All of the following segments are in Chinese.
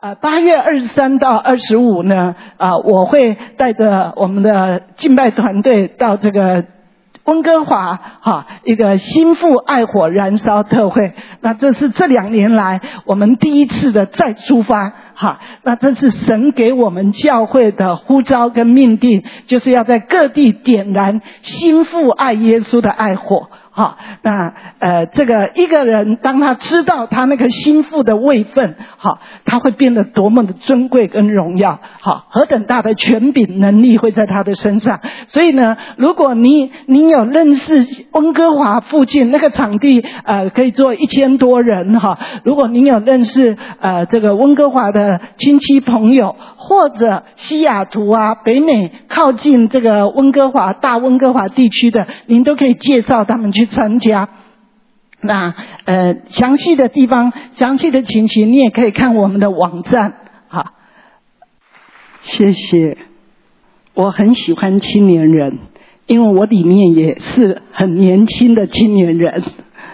8月23到25呢，我会带着我们的敬拜团队到这个温哥华一个心腹爱火燃烧特会。那这是这2年来我们第一次的再出发。那这是神给我们教会的呼召跟命定，就是要在各地点燃心腹爱耶稣的爱火。那这个一个人当他知道他那个心腹的位分，他会变得多么的尊贵跟荣耀，何等大的权柄能力会在他的身上。所以呢，如果你有认识温哥华附近那个场地，可以坐1000多人，如果你有认识这个温哥华的亲戚朋友，或者西雅图北美靠近这个温哥华大温哥华地区的，您都可以介绍他们去参加。那详细的地方详细的情形你也可以看我们的网站。谢谢。我很喜欢青年人，因为我里面也是很年轻的青年人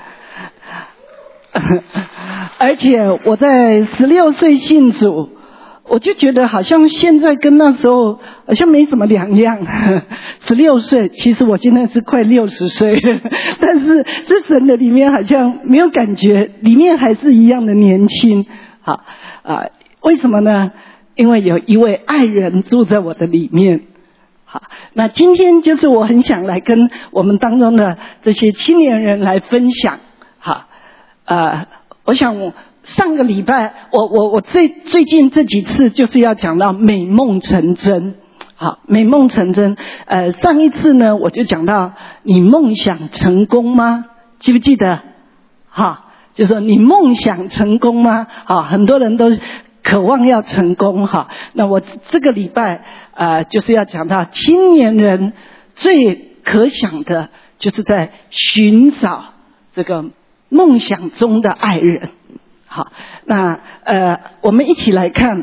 而且我在16岁信主，我就觉得好像现在跟那时候好像没什么两样。16岁，其实我现在是快60岁但是这神的里面好像没有感觉，里面还是一样的年轻。为什么呢？因为有一位爱人住在我的里面。那今天就是我很想来跟我们当中的这些青年人来分享。我想上个礼拜我最近这几次就是要讲到美梦成真。美梦成真。上一次呢我就讲到你梦想成功吗？记不记得？就是说你梦想成功吗？很多人都渴望要成功。那我这个礼拜就是要讲到青年人最可想的就是在寻找这个梦想中的爱人。那我们一起来看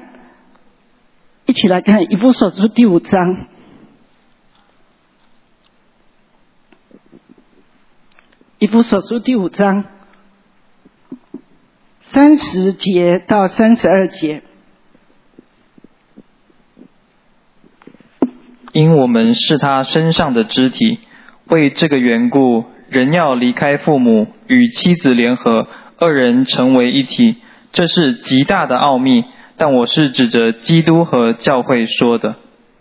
以弗所书第5章。以弗所书第5章30节到32节。 因我们是他身上的肢体，为这个缘故，人要离开父母，与妻子联合，2人成为一体。这是极大的奥秘，但我是指着基督和教会说的。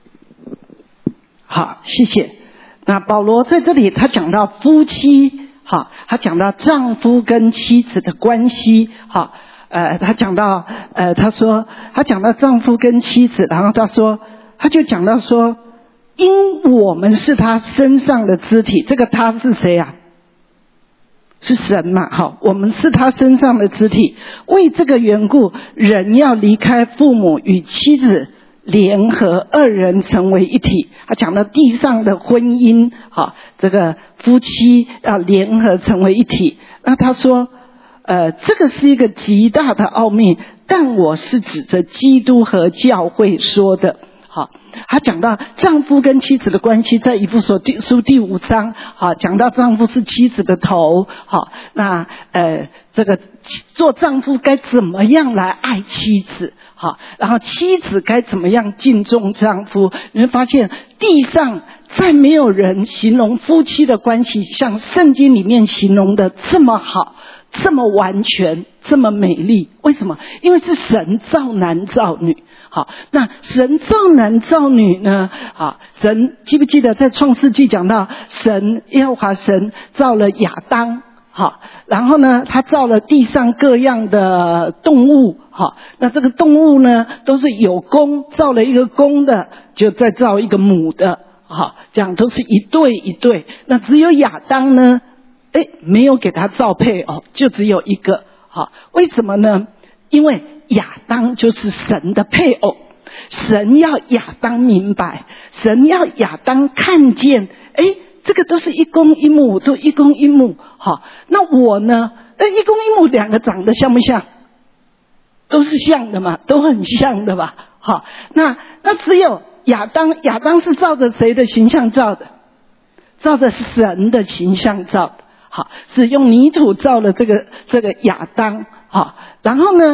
好，谢谢。那保罗在这里他讲到夫妻，他讲到丈夫跟妻子的关系。他讲到他讲到丈夫跟妻子，然后他就讲到说，因我们是他身上的肢体。这个他是谁啊？是神嘛。我们是他身上的肢体，为这个缘故，人要离开父母，与妻子联合，2人成为一体。他讲到地上的婚姻，这个夫妻要联合成为一体。那他说这个是一个极大的奥秘，但我是指着基督和教会说的。他讲到丈夫跟妻子的关系，在以弗所书第5章，讲到丈夫是妻子的头。那这个做丈夫该怎么样来爱妻子，然后妻子该怎么样敬重丈夫。你会发现地上再没有人形容夫妻的关系像圣经里面形容的这么好，这么完全，这么美丽。为什么？因为是神造男造女。那神造男造女呢？神记不记得在创世纪讲到耶和华神造了亚当，然后呢他造了地上各样的动物。那这个动物呢都是有公，造了一个公的就再造一个母的。这样都是一对一对。那只有亚当呢没有给他造配偶，就只有一个。为什么呢？因为亚当就是神的配偶，神要亚当明白，神要亚当看见，这个都是一公一母，都一公一母。那我呢？一公一母两个长得像不像？都是像的嘛，都很像的吧。那只有亚当是照着谁的形象造的？照着神的形象造的。 是用泥土造了这个亚当。然后呢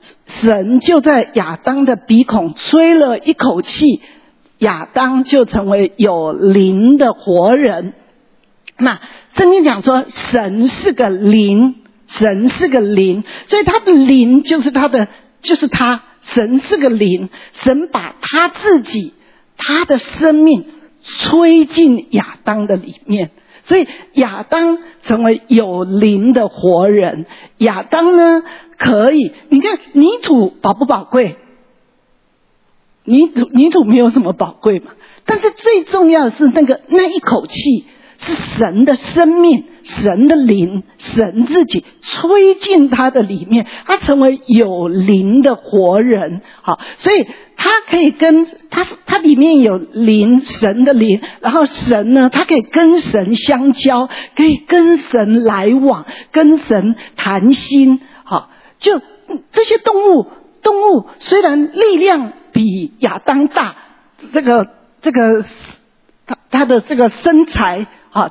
神就在亚当的鼻孔吹了一口气，亚当就成为有灵的活人。那圣经讲说神是个灵，神是个灵，所以他的灵就是他，神是个灵，神把他自己他的生命吹进亚当的里面，所以亚当成为有灵的活人。亚当呢可以，你看泥土宝不宝贵？泥土没有什么宝贵嘛，但是最重要的是那一口气是神的生命，神的灵，神自己吹进他的里面，他成为有灵的活人。好，所以他可以跟他里面有灵，神的灵，然后神呢，他可以跟神相交，可以跟神来往，跟神谈心。好，就这些动物虽然力量比亚当大，他的这个身材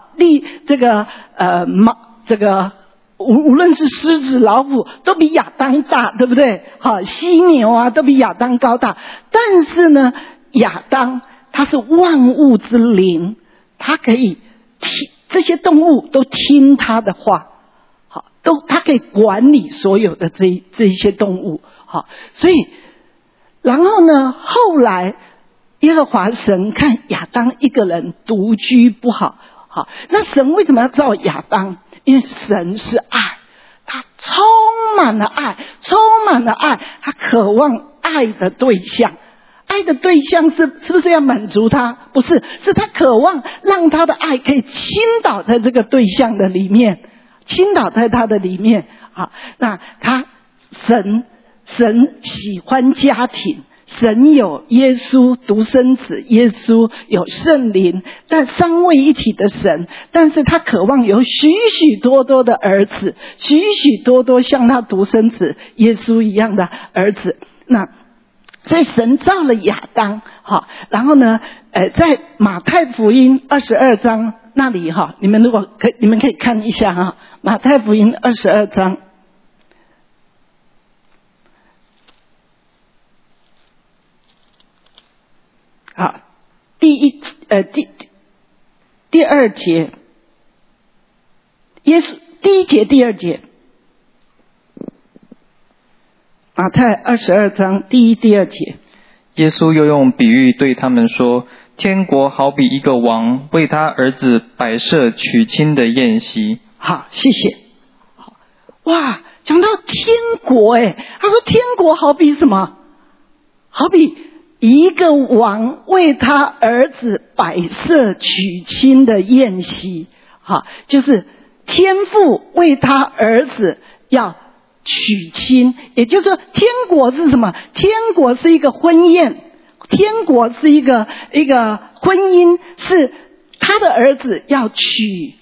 无论是狮子老虎都比亚当大，对不对？犀牛啊都比亚当高大。但是呢，亚当他是万物之灵，他可以听这些动物都听他的话，他可以管理所有的这一些动物。所以然后呢，后来耶和华神看亚当一个人独居不好，那神为什么要造亚当？因为神是爱，他充满了爱，他渴望爱的对象。爱的对象是不是要满足他？不是，是他渴望让他的爱可以倾倒在这个对象的里面，倾倒在他的里面。那神喜欢家庭，神有耶稣独生子，耶稣有圣灵，但三位一体的神，但是他渴望有许许多多的儿子，许许多多像他独生子耶稣一样的儿子。那所以神造了亚当。然后呢在马太福音22章那里你们可以看一下马太福音22章。第二节，耶稣第一节第二节，马太22章第一第二节。 耶稣又用比喻对他们说，天国好比一个王为他儿子摆设娶亲的宴席。 好，谢谢。哇，讲到天国他说天国好比什么？好比一个王为他儿子摆设娶亲的宴席。就是天父为他儿子要娶亲，也就是说天国是什么？天国是一个婚宴，天国是一个婚姻，是他的儿子要娶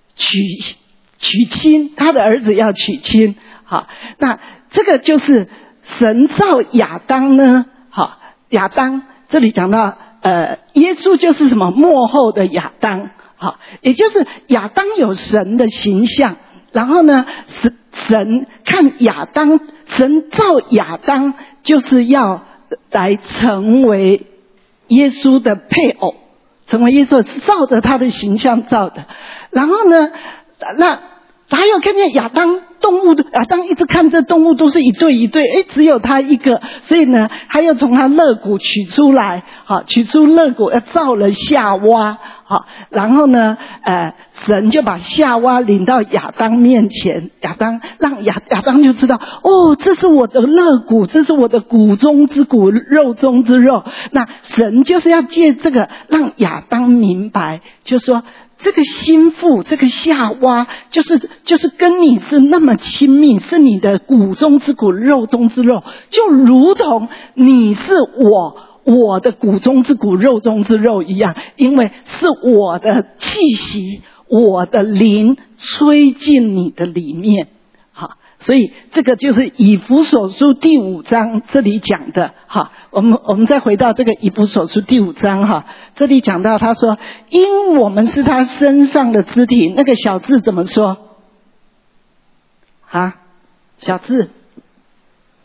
亲，他的儿子要娶亲。那这个就是神造亚当呢。亚当这里讲到耶稣就是什么？末后的亚当。也就是亚当有神的形象，然后呢神看亚当，神造亚当就是要来成为耶稣的配偶，成为耶稣是照着他的形象造的。然后呢那还有看见亚当一直看这动物都是一对一对，只有他一个，所以呢他又从他肋骨取出来，取出肋骨造了夏娃。然后呢神就把夏娃领到亚当面前，亚当就知道，这是我的肋骨，这是我的骨中之骨，肉中之肉。那神就是要借这个让亚当明白，就说这个心腹，这个夏娃就是跟你是那么亲密，是你的骨中之骨，肉中之肉，就如同你是我的骨中之骨，肉中之肉一样，因为是我的气息，我的灵吹进你的里面。所以这个就是以弗所书第5章这里讲的。我们再回到这个以弗所书第5章这里讲到他说，因我们是他身上的肢体。那个小字怎么说？小字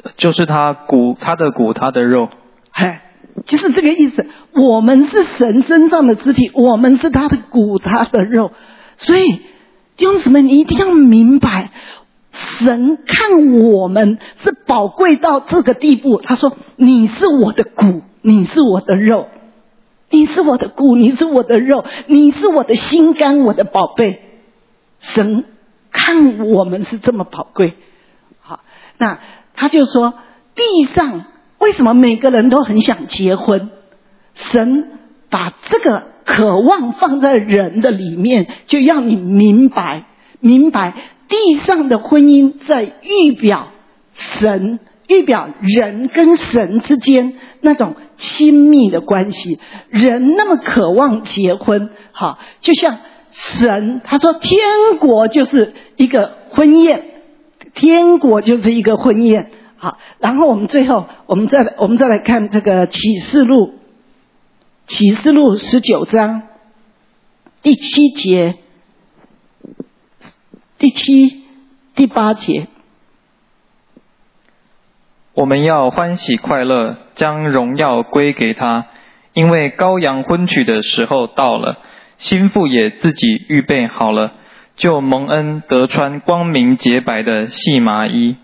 就是他的骨，他的肉。 就是这个意思。我们是神身上的肢体，我们是他的骨，他的肉。所以弟兄姊妹，你一定要明白，神看我们是宝贵到这个地步。他说：“你是我的骨，你是我的肉，你是我的骨，你是我的肉，你是我的心肝，我的宝贝。”神看我们是这么宝贵。好，那他就说，地上为什么每个人都很想结婚？神把这个渴望放在人的里面，就要你明白地上的婚姻在预表人跟神之间那种亲密的关系。人那么渴望结婚，好，就像神他说天国就是一个婚宴，天国就是一个婚宴。好，然后我们最后我们再来看这个启示录19章第7节、第7、第8节。 我们要欢喜快乐，将荣耀归给他，因为羔羊婚娶的时候到了，新妇也自己预备好了，就蒙恩得穿光明洁白的细麻衣。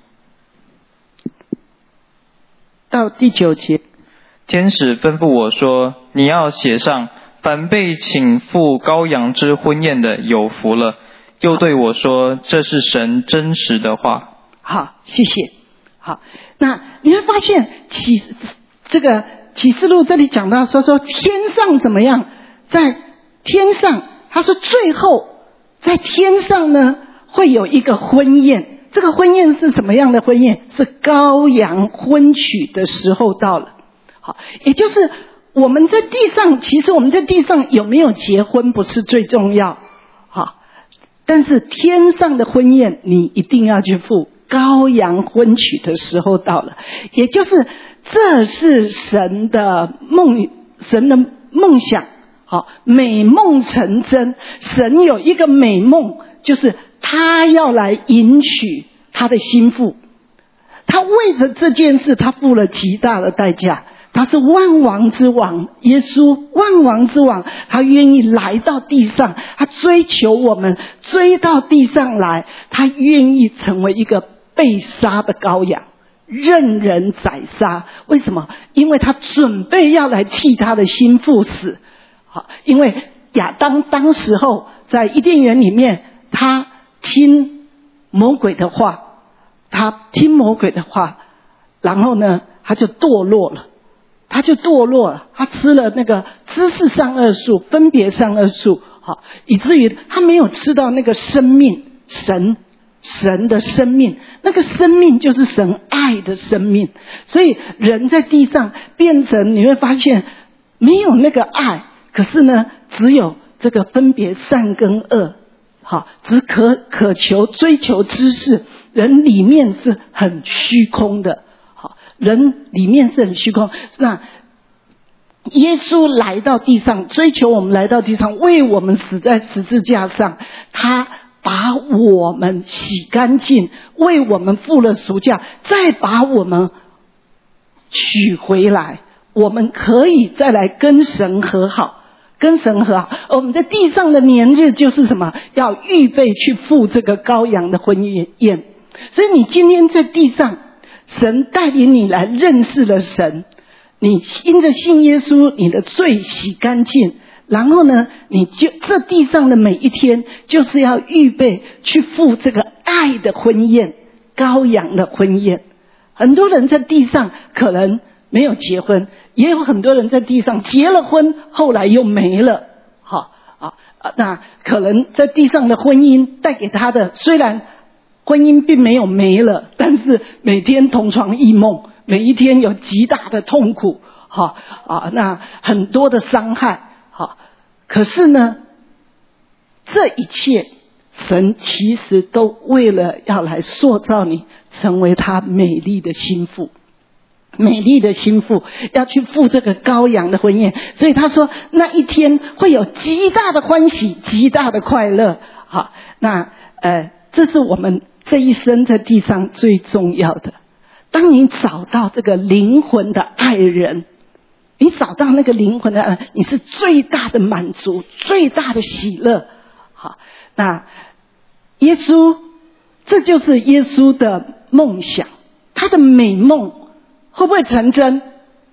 到第9节， 天使吩咐我说，你要写上，凡被请赴羔羊之婚宴的有福了。又对我说，这是神真实的话。 好，谢谢。好，那你会发现这个启示录这里讲到说天上怎么样，在天上他说最后在天上呢会有一个婚宴。这个婚宴是什么样的婚宴？是羔羊婚娶的时候到了。好，也就是我们在地上，其实我们在地上有没有结婚不是最重要。好，但是天上的婚宴你一定要去赴，羔羊婚娶的时候到了。也就是这是神的梦想。好，美梦成真。神有一个美梦，就是他要来迎娶他的心腹。他为着这件事他付了极大的代价。他是万王之王，耶稣万王之王，他愿意来到地上，他追求我们，追到地上来，他愿意成为一个被杀的羔羊，任人宰杀。为什么？因为他准备要来替他的心腹死。好，因为亚当当时候在伊甸园里面，他听魔鬼的话，然后呢他就堕落了，他吃了那个知识善恶树，分别善恶树，好，以至于他没有吃到那个生命，神的生命，那个生命就是神爱的生命。所以人在地上变成，你会发现没有那个爱，可是呢只有这个分别善跟恶。好，只渴求追求知识，人里面是很虚空的。好，人里面是很虚空。那耶稣来到地上，追求我们来到地上，为我们死在十字架上，他把我们洗干净，为我们付了赎价，再把我们取回来，我们可以再来跟神和好。我们在地上的年日就是什么？要预备去赴这个羔羊的婚宴。所以你今天在地上，神带领你来认识了神，你因着信耶稣，你的罪洗干净，然后呢你就这地上的每一天就是要预备去赴这个爱的婚宴，羔羊的婚宴。很多人在地上可能没有结婚，也有很多人在地上结了婚，后来又没了。好那可能在地上的婚姻带给他的，虽然婚姻并没有没了，但是每天同床异梦，每一天有极大的痛苦。那很多的伤害。可是呢，这一切神其实都为了要来塑造你成为他美丽的心腹，要去赴这个羔羊的婚宴。所以他说那一天会有极大的欢喜，极大的快乐。好，那这是我们这一生在地上最重要的。 当你找到这个灵魂的爱人，你找到那个灵魂的爱人，你是最大的满足，最大的喜乐。好，那耶稣，这就是耶稣的梦想，他的美梦会不会成真？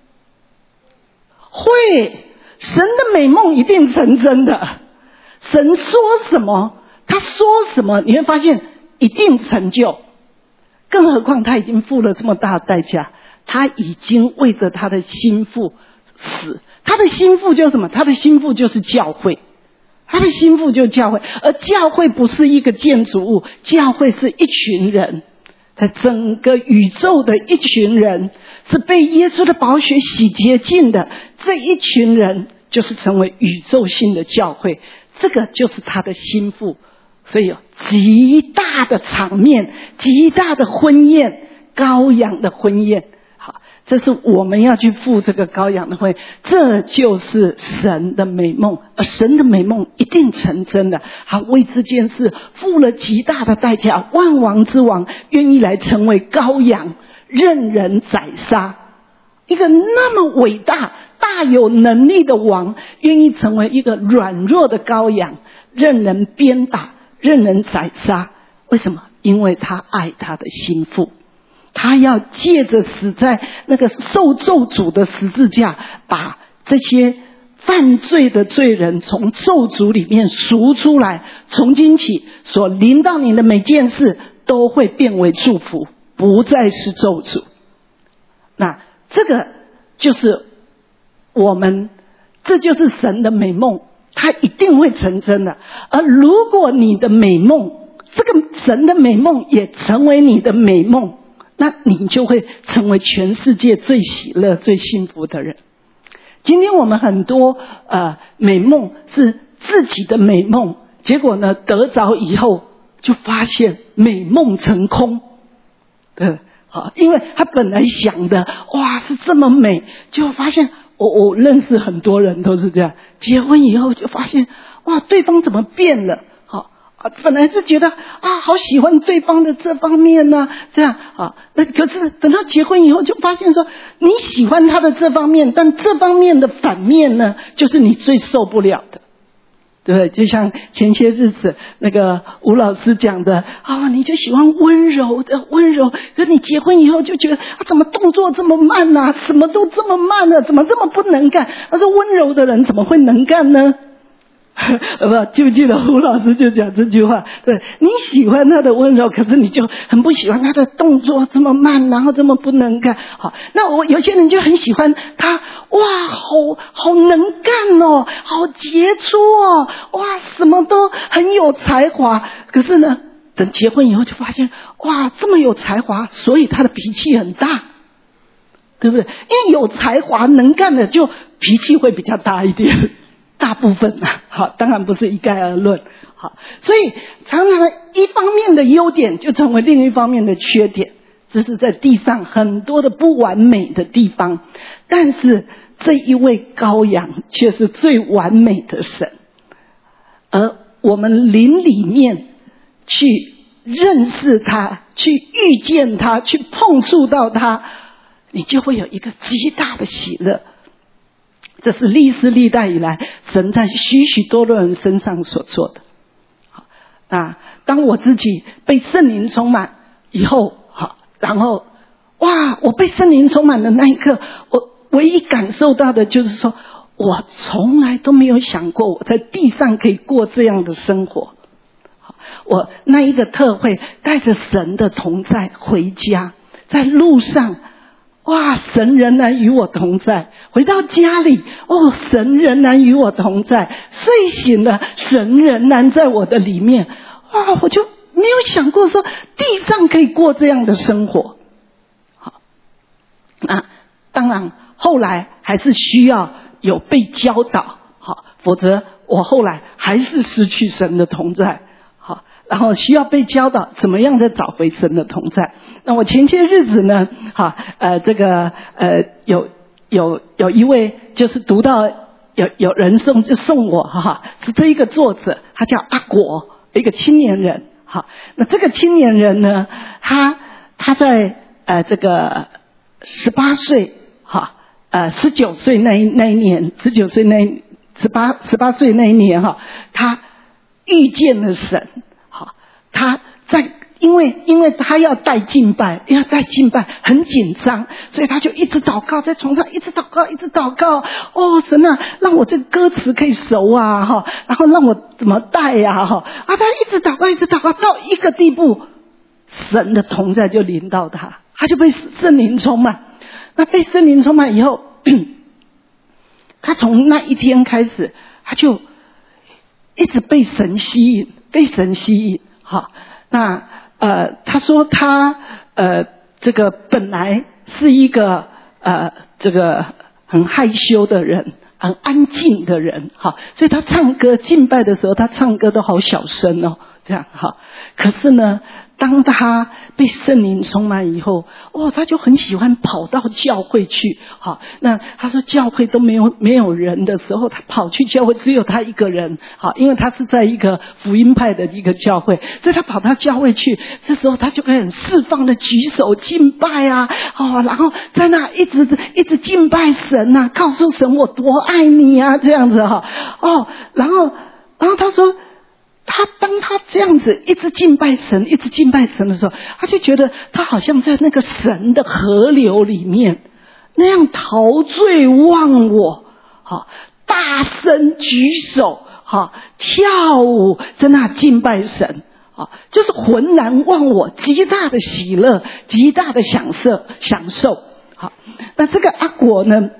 会，神的美梦一定成真的。神说什么，他说什么，你会发现一定成就。更何况他已经付了这么大的代价，他已经为着他的心腹死。他的心腹就是什么？他的心腹就是教会。他的心腹就是教会，而教会不是一个建筑物，教会是一群人，在整个宇宙的一群人，是被耶稣的宝血洗洁净的。这一群人就是成为宇宙性的教会，这个就是他的心腹。所以有极大的场面，极大的婚宴，羔羊的婚宴。好，这是我们要去赴这个羔羊的婚宴，这就是神的美梦，而神的美梦一定成真的。他为这件事付了极大的代价，万王之王愿意来成为羔羊，任人宰杀。一个那么伟大大有能力的王，愿意成为一个软弱的羔羊，任人鞭打，任人宰杀。为什么？因为他爱他的心腹，他要借着死在那个受咒诅的十字架，把这些犯罪的罪人从咒诅里面赎出来。从今起所临到你的每件事都会变为祝福，不再是咒诅。那这个就是这就是神的美梦，它一定会成真的。而如果你的美梦，这个神的美梦也成为你的美梦，那你就会成为全世界最喜乐最幸福的人。今天我们很多美梦是自己的美梦，结果呢得着以后就发现美梦成空。好，因为他本来想的哇是这么美，结果发现我认识很多人都是这样，结婚以后就发现哇对方怎么变了。好，本来是觉得好喜欢对方的这方面呢，这样那可是等到结婚以后就发现说，你喜欢他的这方面，但这方面的反面呢，就是你最受不了的。对不对？就像前些日子那个吴老师讲的你就喜欢温柔，可是你结婚以后就觉得怎么动作这么慢啊，什么都这么慢啊，怎么这么不能干？他说温柔的人怎么会能干呢？记不记得吴老师就讲这句话？对，你喜欢他的温柔，可是你就很不喜欢他的动作这么慢，然后这么不能干。好，那有些人就很喜欢他，哇，好能干哦，好杰出哦，哇，什么都很有才华。可是呢，等结婚以后就发现，哇，这么有才华，所以他的脾气很大，对不对？因为有才华能干的就脾气会比较大一点。大部分好，当然不是一概而论。好，所以常常一方面的优点就成为另一方面的缺点，这是在地上很多的不完美的地方。但是这一位羔羊却是最完美的神，而我们灵里面去认识他，去遇见他，去碰触到他，你就会有一个极大的喜乐。这是历世历代以来神在许许多多人身上所做的。当我自己被圣灵充满以后，然后我被圣灵充满的那一刻，我唯一感受到的就是说，我从来都没有想过我在地上可以过这样的生活。我那一个特会带着神的同在回家，在路上神仍然与我同在，回到家里神仍然与我同在，睡醒了神仍然在我的里面。我就没有想过说地上可以过这样的生活。好，那当然后来还是需要有被教导，否则我后来还是失去神的同在。然后需要被教导怎么样再找回神的同在。那我前些日子呢，有一位就是读到有人送我是这一个作者，他叫阿国，一个青年人。那这个青年人呢，他在这个18岁哈19岁那一年，19岁18岁那一年哈，他遇见了神。好，他在因为他要带敬拜，很紧张，所以他就一直祷告，在床上一直祷告。哦，神啊，让我这个歌词可以熟啊哈，然后让我怎么带呀哈他一直祷告到一个地步，神的同在就临到他，他就被圣灵充满。那被圣灵充满以后，他从那一天开始，他就一直被神吸引。好，那他说他这个本来是一个这个很害羞的人，很安静的人，好，所以他唱歌敬拜的时候，他唱歌都好小声哦，这样好。可是呢，当他被圣灵充满以后，他就很喜欢跑到教会去。好，那他说教会都没有人的时候，他跑去教会，只有他一个人。好，因为他是在一个福音派的一个教会，所以他跑到教会去。这时候他就可以很释放的举手敬拜啊，然后在那一直敬拜神啊，告诉神我多爱你啊，这样子哈。然后他说。当他这样子一直敬拜神的时候，他就觉得他好像在那个神的河流里面，那样陶醉忘我，大声举手，跳舞，在那敬拜神，就是浑然忘我，极大的喜乐，极大的享受。好，那这个阿果呢，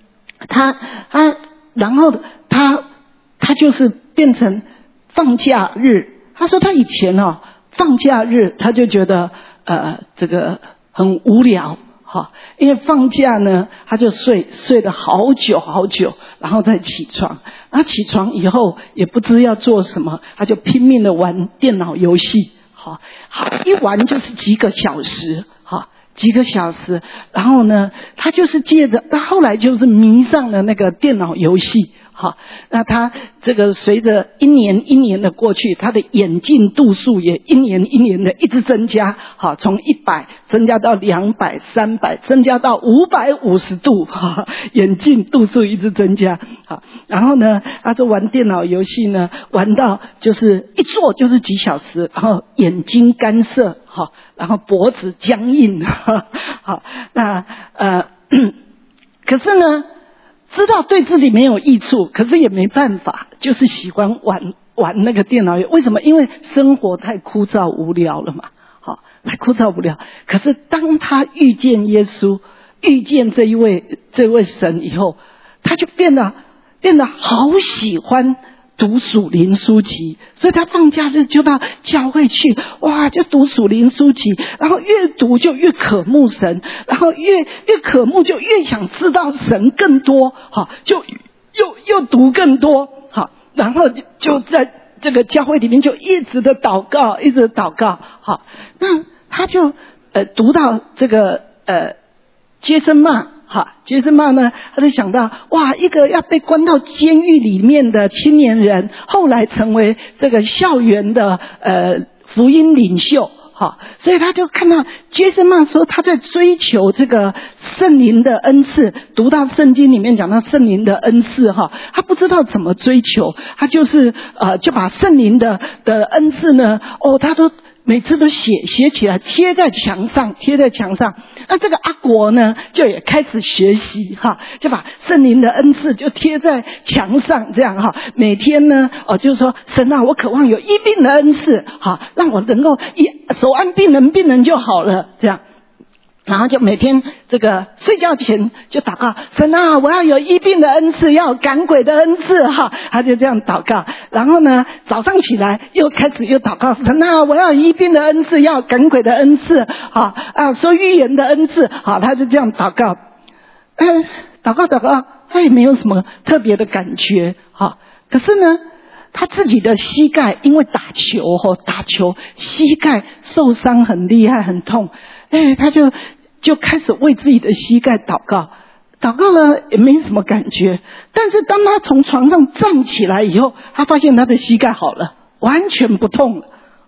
然后他就是变成。放假日，他说他以前放假日他就觉得这个很无聊因为放假呢他就睡得好久，然后再起床，然后起床以后也不知要做什么，他就拼命的玩电脑游戏，一玩就是几个小时，然后呢他就是他后来就是迷上了那个电脑游戏。好，那他这个随着一年的过去，他的眼镜度数也一年的一直增加，好，从100增加到200、300，增加到550度，眼镜度数一直增加。好，然后呢，他就玩电脑游戏呢，玩到就是一坐就是几小时，然后眼睛干涩，好，然后脖子僵硬，好，那可是呢。知道对自己没有益处，可是也没办法，就是喜欢玩那个电脑。为什么？因为生活太枯燥无聊了嘛。好，太枯燥无聊。可是当他遇见耶稣，遇见这位神以后，他就变得好喜欢读属灵书籍，所以他放假日就到教会去，哇，就读属灵书籍，然后越读就越渴慕神，然后越渴慕就越想知道神更多，就又读更多，然后就在这个教会里面就一直的祷告，那他就读到这个接生骂。杰森骂呢，他就想到哇，一个要被关到监狱里面的青年人，后来成为这个校园的福音领袖。所以他就看到杰森骂说他在追求这个圣灵的恩赐，读到圣经里面讲到圣灵的恩赐他不知道怎么追求，他就是就把圣灵的恩赐呢，他都每次都写起来，贴在墙上。那这个阿果呢，就也开始学习就把圣灵的恩赐就贴在墙上，这样每天呢，就是说神啊，我渴望有医病的恩赐，让我能够手按病人就好了，这样。然后就每天这个睡觉前就祷告，神啊，我要有医病的恩赐，要有赶鬼的恩赐他就这样祷告。然后呢，早上起来又开始祷告，神啊，我要有医病的恩赐，要有赶鬼的恩赐说预言的恩赐他就这样祷告。祷告他也没有什么特别的感觉可是呢，他自己的膝盖因为打球膝盖受伤很厉害很痛，他就开始为自己的膝盖祷告了也没什么感觉。但是当他从床上站起来以后，他发现他的膝盖好了，完全不痛了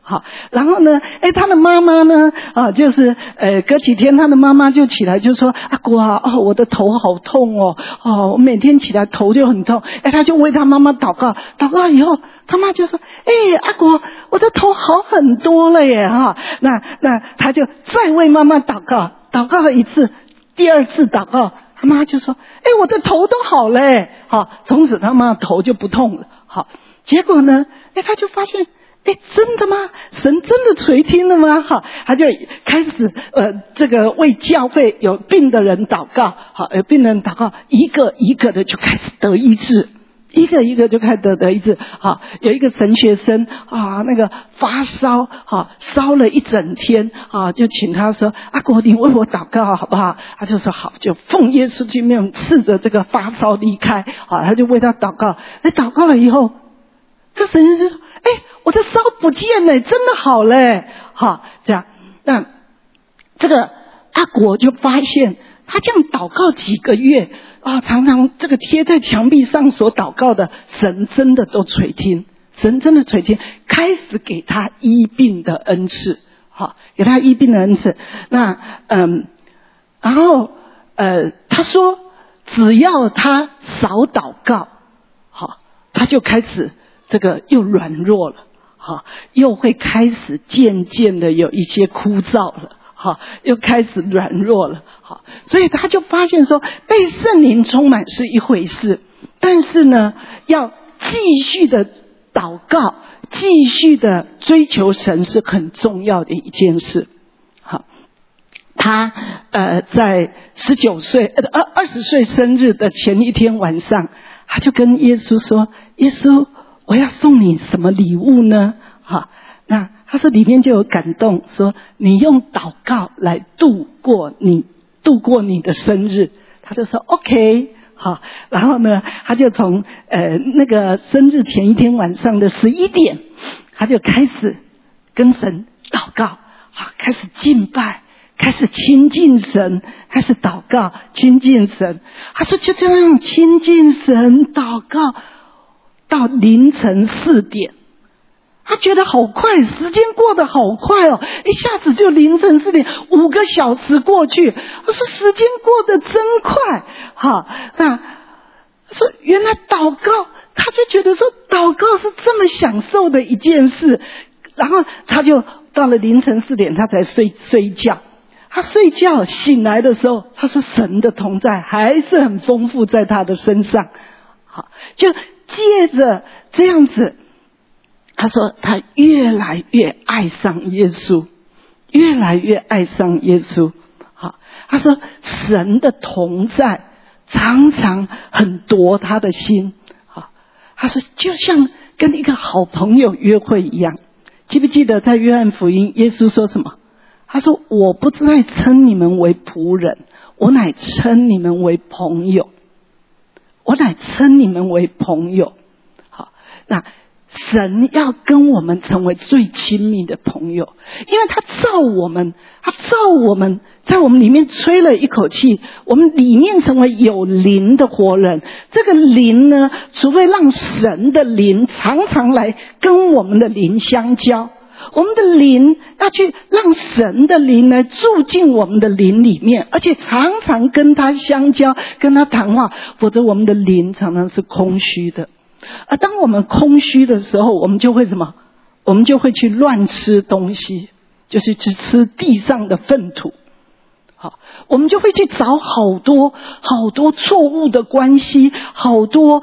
好，然后呢，他的妈妈呢，就是隔几天他的妈妈就起来就说：“阿国啊，我的头好痛哦，我每天起来头就很痛。”他就为他妈妈祷告，祷告以后，他妈就说：“阿国，我的头好很多了耶！”那他就再为妈妈祷告，祷告了一次，第二次祷告，他妈就说：“我的头都好了耶！”好，从此他妈头就不痛了。好，结果呢，他就发现。真的吗？神真的垂听了吗？他就开始这个为教会有病的人祷告，有病人祷告，一个一个的就开始得医治，一个一个就开始得医治。有一个神学生那个发烧，烧了一整天，就请他说：“阿国，你为我祷告好不好？”他就说好，就奉耶稣基督名斥着这个发烧离开。他就为他祷告，祷告了以后，这神学生说：“我的烧不见了，真的好了。”这样，那这个阿国就发现，他这样祷告几个月常常这个贴在墙壁上所祷告的，神真的都垂听，神真的垂听，开始给他医病的恩赐，给他医病的恩赐。那然后他说，只要他少祷告，他就开始这个又软弱了。又会开始渐渐的有一些枯燥了，又开始软弱了，所以他就发现说，被圣灵充满是一回事，但是呢，要继续的祷告，继续的追求神是很重要的一件事。他在19岁20岁生日的前一天晚上，他就跟耶稣说：“耶稣，我要送你什么礼物呢？”那他说里面就有感动，说你用祷告来度过你的生日。他就说 OK， 然后呢，他就从那个生日前一天晚上的11点，他就开始跟神祷告，开始敬拜，开始亲近神，开始祷告亲近神。他说就这样亲近神祷告到凌晨4点，他觉得好快，时间过得好快哦，一下子就凌晨4点，5个小时过去。他说时间过得真快。那说原来祷告，他就觉得说祷告是这么享受的一件事。然后他就到了凌晨4点，他才睡觉。他睡觉醒来的时候，他说神的同在还是很丰富在他的身上。就借着这样子，他说他越来越爱上耶稣，越来越爱上耶稣。他说神的同在常常很夺他的心。他说就像跟一个好朋友约会一样。记不记得在约翰福音耶稣说什么？他说我不再称你们为仆人，我乃称你们为朋友，我乃称你们为朋友。那神要跟我们成为最亲密的朋友，因为他造我们在我们里面吹了一口气，我们里面成为有灵的活人。这个灵呢，除非让神的灵常常来跟我们的灵相交，我们的灵要去让神的灵来住进我们的灵里面，而且常常跟他相交，跟他谈话，否则我们的灵常常是空虚的。而当我们空虚的时候，我们就会什么？我们就会去乱吃东西，就是去吃地上的粪土。我们就会去找好多错误的关系，好多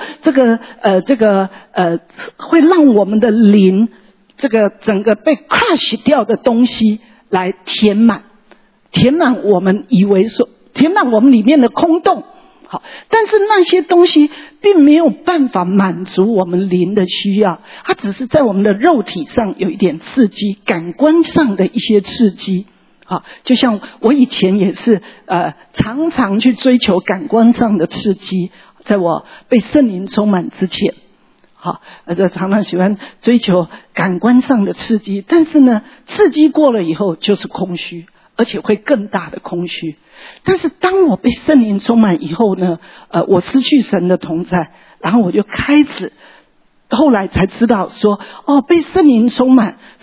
会让我们的灵这个整个被 crush 掉的东西来填满我们填满我们里面的空洞。但是那些东西并没有办法满足我们灵的需要，它只是在我们的肉体上有一点刺激，感官上的一些刺激。就像我以前也是常常去追求感官上的刺激，在我被圣灵充满之前，常常喜欢追求感官上的刺激，但是呢，刺激过了以后就是空虚，而且会更大的空虚。但是当我被圣灵充满以后呢，我失去神的同在，然后我就开始后来才知道说，被圣灵充满是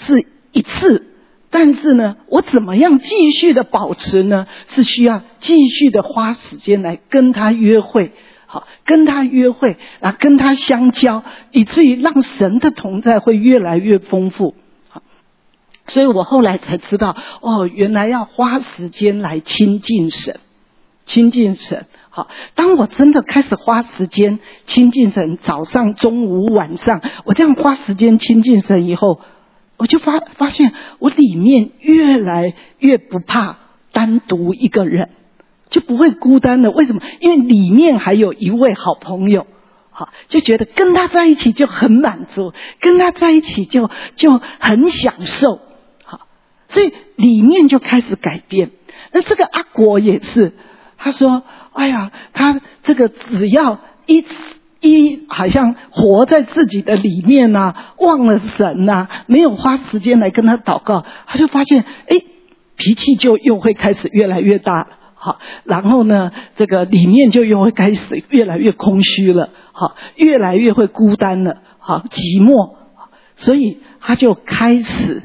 一次，但是呢，我怎么样继续的保持呢？是需要继续的花时间来跟他约会，好，跟他约会，然后跟他相交，以至于让神的同在会越来越丰富。所以我后来才知道，原来要花时间来亲近神，亲近神。好，当我真的开始花时间亲近神，早上、中午、晚上，我这样花时间亲近神以后，我就发现我里面越来越不怕单独一个人，就不会孤单了。为什么？因为里面还有一位好朋友，好，就觉得跟他在一起就很满足，跟他在一起就很享受。好，所以里面就开始改变。那这个阿国也是，他说哎呀，他这个只要好像活在自己的里面啊，忘了神啊，没有花时间来跟他祷告，他就发现脾气就又会开始越来越大了。好，然后呢，这个里面就又会开始越来越空虚了，好，越来越会孤单了，好，寂寞。所以他就开始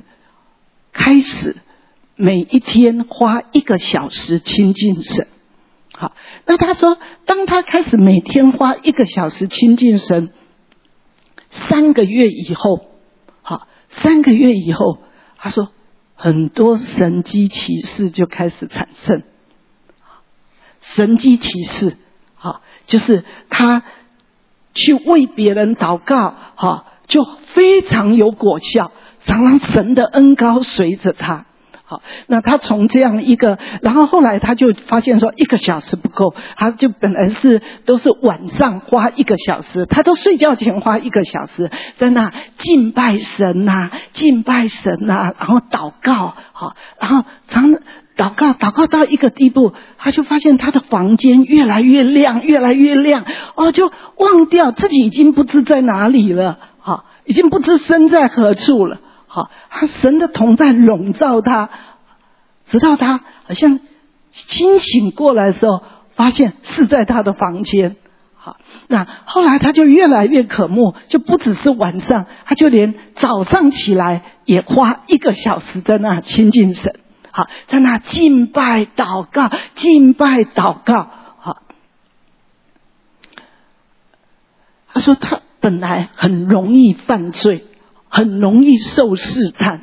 每一天花1个小时亲近神。好，那他说，当他开始每天花1个小时亲近神，3个月以后，好，3个月以后，他说很多神迹奇事就开始产生。神迹奇事，好，就是他去为别人祷告，好，就非常有果效，常常神的恩膏随着他。好，那他从这样一个，然后后来他就发现说1个小时不够，他就本来都是晚上花1个小时，他都睡觉前花1个小时在那敬拜神啊，然后祷告，好，然后祷告到一个地步，他就发现他的房间越来越亮，就忘掉自己已经不知在哪里了，好，已经不知身在何处了。好，他神的同在笼罩他，直到他好像清醒过来的时候，发现是在他的房间。好，那后来他就越来越渴慕，就不只是晚上，他就连早上起来也花1个小时在那亲近神。好，在那敬拜祷告。好，他说他本来很容易犯罪，很容易受试探。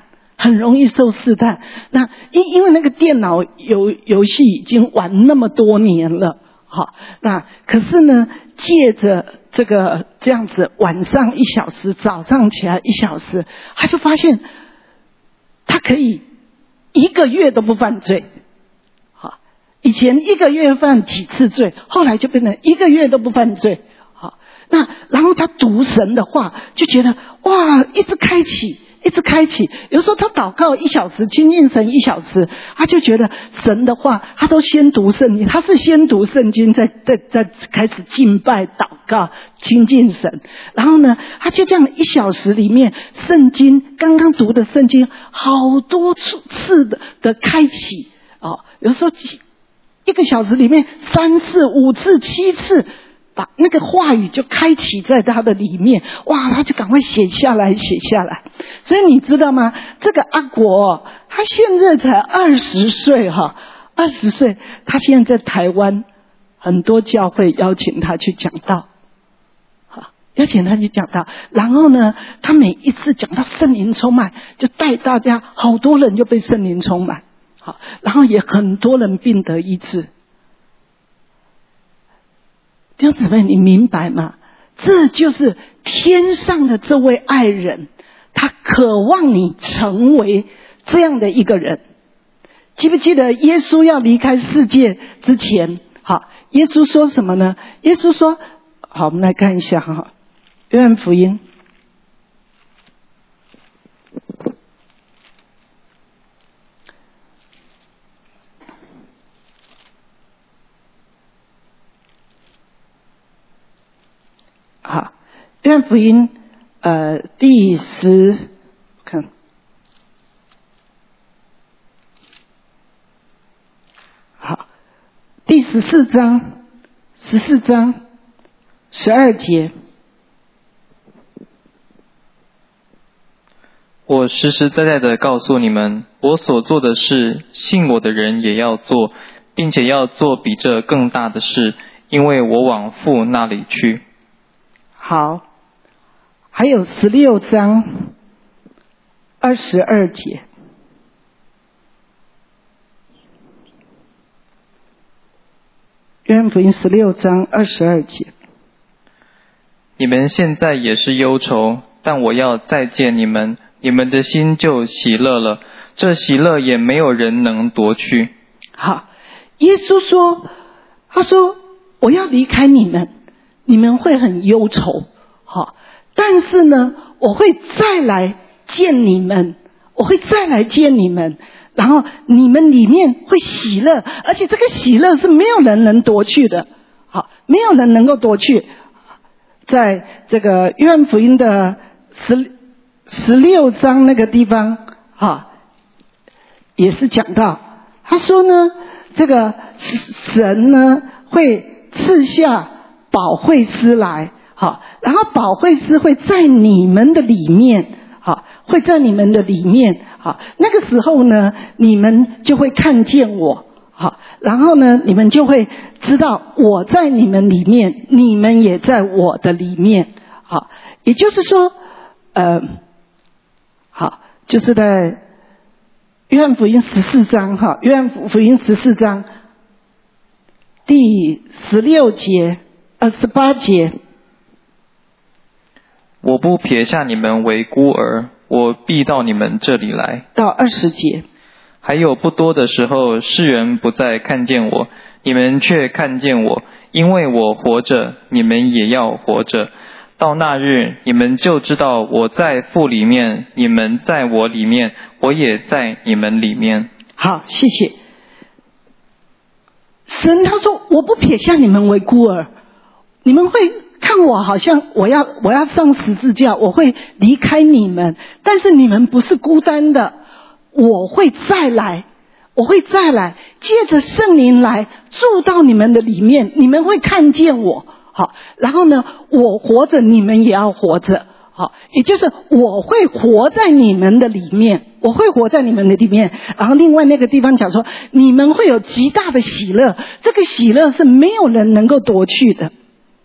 那因为那个电脑游戏已经玩那么多年了，好，那可是呢，借着这样子，晚上1小时，早上起来1小时，他就发现他可以1个月都不犯罪。好，以前1个月犯几次罪，后来就变成1个月都不犯罪。好，那然后他读神的话，就觉得哇，一直开启。有时候他祷告1小时，亲近神1小时，他就觉得神的话，他都先读圣经，他是先读圣经，再开始敬拜祷告亲近神。然后呢，他就这样1小时里面，圣经刚刚读的圣经好多次的开启，有时候1个小时里面3次、5次、7次。把那个话语就开启在他的里面，哇，他就赶快写下来。所以你知道吗？这个阿国他现在才20岁，20岁，他现在在台湾很多教会邀请他去讲道，然后呢，他每一次讲到圣灵充满，就带大家，好多人就被圣灵充满，好，然后也很多人病得医治。弟兄姊妹，你明白吗？这就是天上的这位爱人，他渴望你成为这样的一个人。记不记得耶稣要离开世界之前，好，耶稣说什么呢？耶稣说，好，我们来看一下约翰福音。好，约翰福音第14章12节。 我实实在在的告诉你们，我所做的事，信我的人也要做，并且要做比这更大的事，因为我往父那里去。 好，还有16章22节。约翰福音16章22节。 你们现在也是忧愁，但我要再见你们，你们的心就喜乐了，这喜乐也没有人能夺去。 好，耶稣说，他说我要离开你们，你们会很忧愁，好，但是呢，我会再来见你们，我会再来见你们，然后你们里面会喜乐，而且这个喜乐是没有人能夺去的，好，没有人能够夺去。在这个约翰福音的16章那个地方，也是讲到，他说呢，这个神呢会赐下保惠师来，然后保惠师会在你们的里面，会在你们的里面，那个时候呢，你们就会看见我。好，然后呢，你们就会知道我在你们里面，你们也在我的里面。好，也就是说，好，就是在约翰福音14章，约翰福音14章第16节、18节。 我不撇下你们为孤儿，我必到你们这里来。 到20节。 还有不多的时候，世人不再看见我，你们却看见我，因为我活着，你们也要活着。到那日，你们就知道我在父里面，你们在我里面，我也在你们里面。 好，谢谢。神他说，我不撇下你们为孤儿，你们会看我好像我要上十字架，我会离开你们，但是你们不是孤单的。我会再来，借着圣灵来住到你们的里面，你们会看见我。好，然后呢，我活着，你们也要活着。好，也就是我会活在你们的里面，然后另外那个地方讲说，你们会有极大的喜乐，这个喜乐是没有人能够夺去的。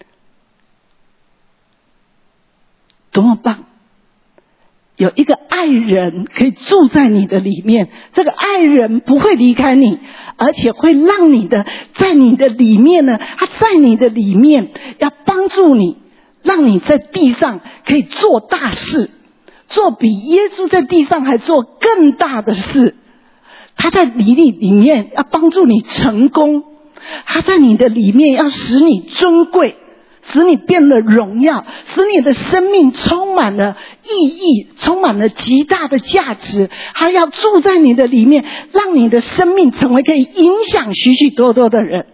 多么棒！有一个爱人可以住在你的里面，这个爱人不会离开你，而且会让你的在你的里面呢，他在你的里面要帮助你，让你在地上可以做大事，做比耶稣在地上还做更大的事。他在你里面要帮助你成功，他在你的里面要使你尊贵，使你变得荣耀，使你的生命充满了意义，充满了极大的价值。他要住在你的里面，让你的生命成为可以影响许许多多的人。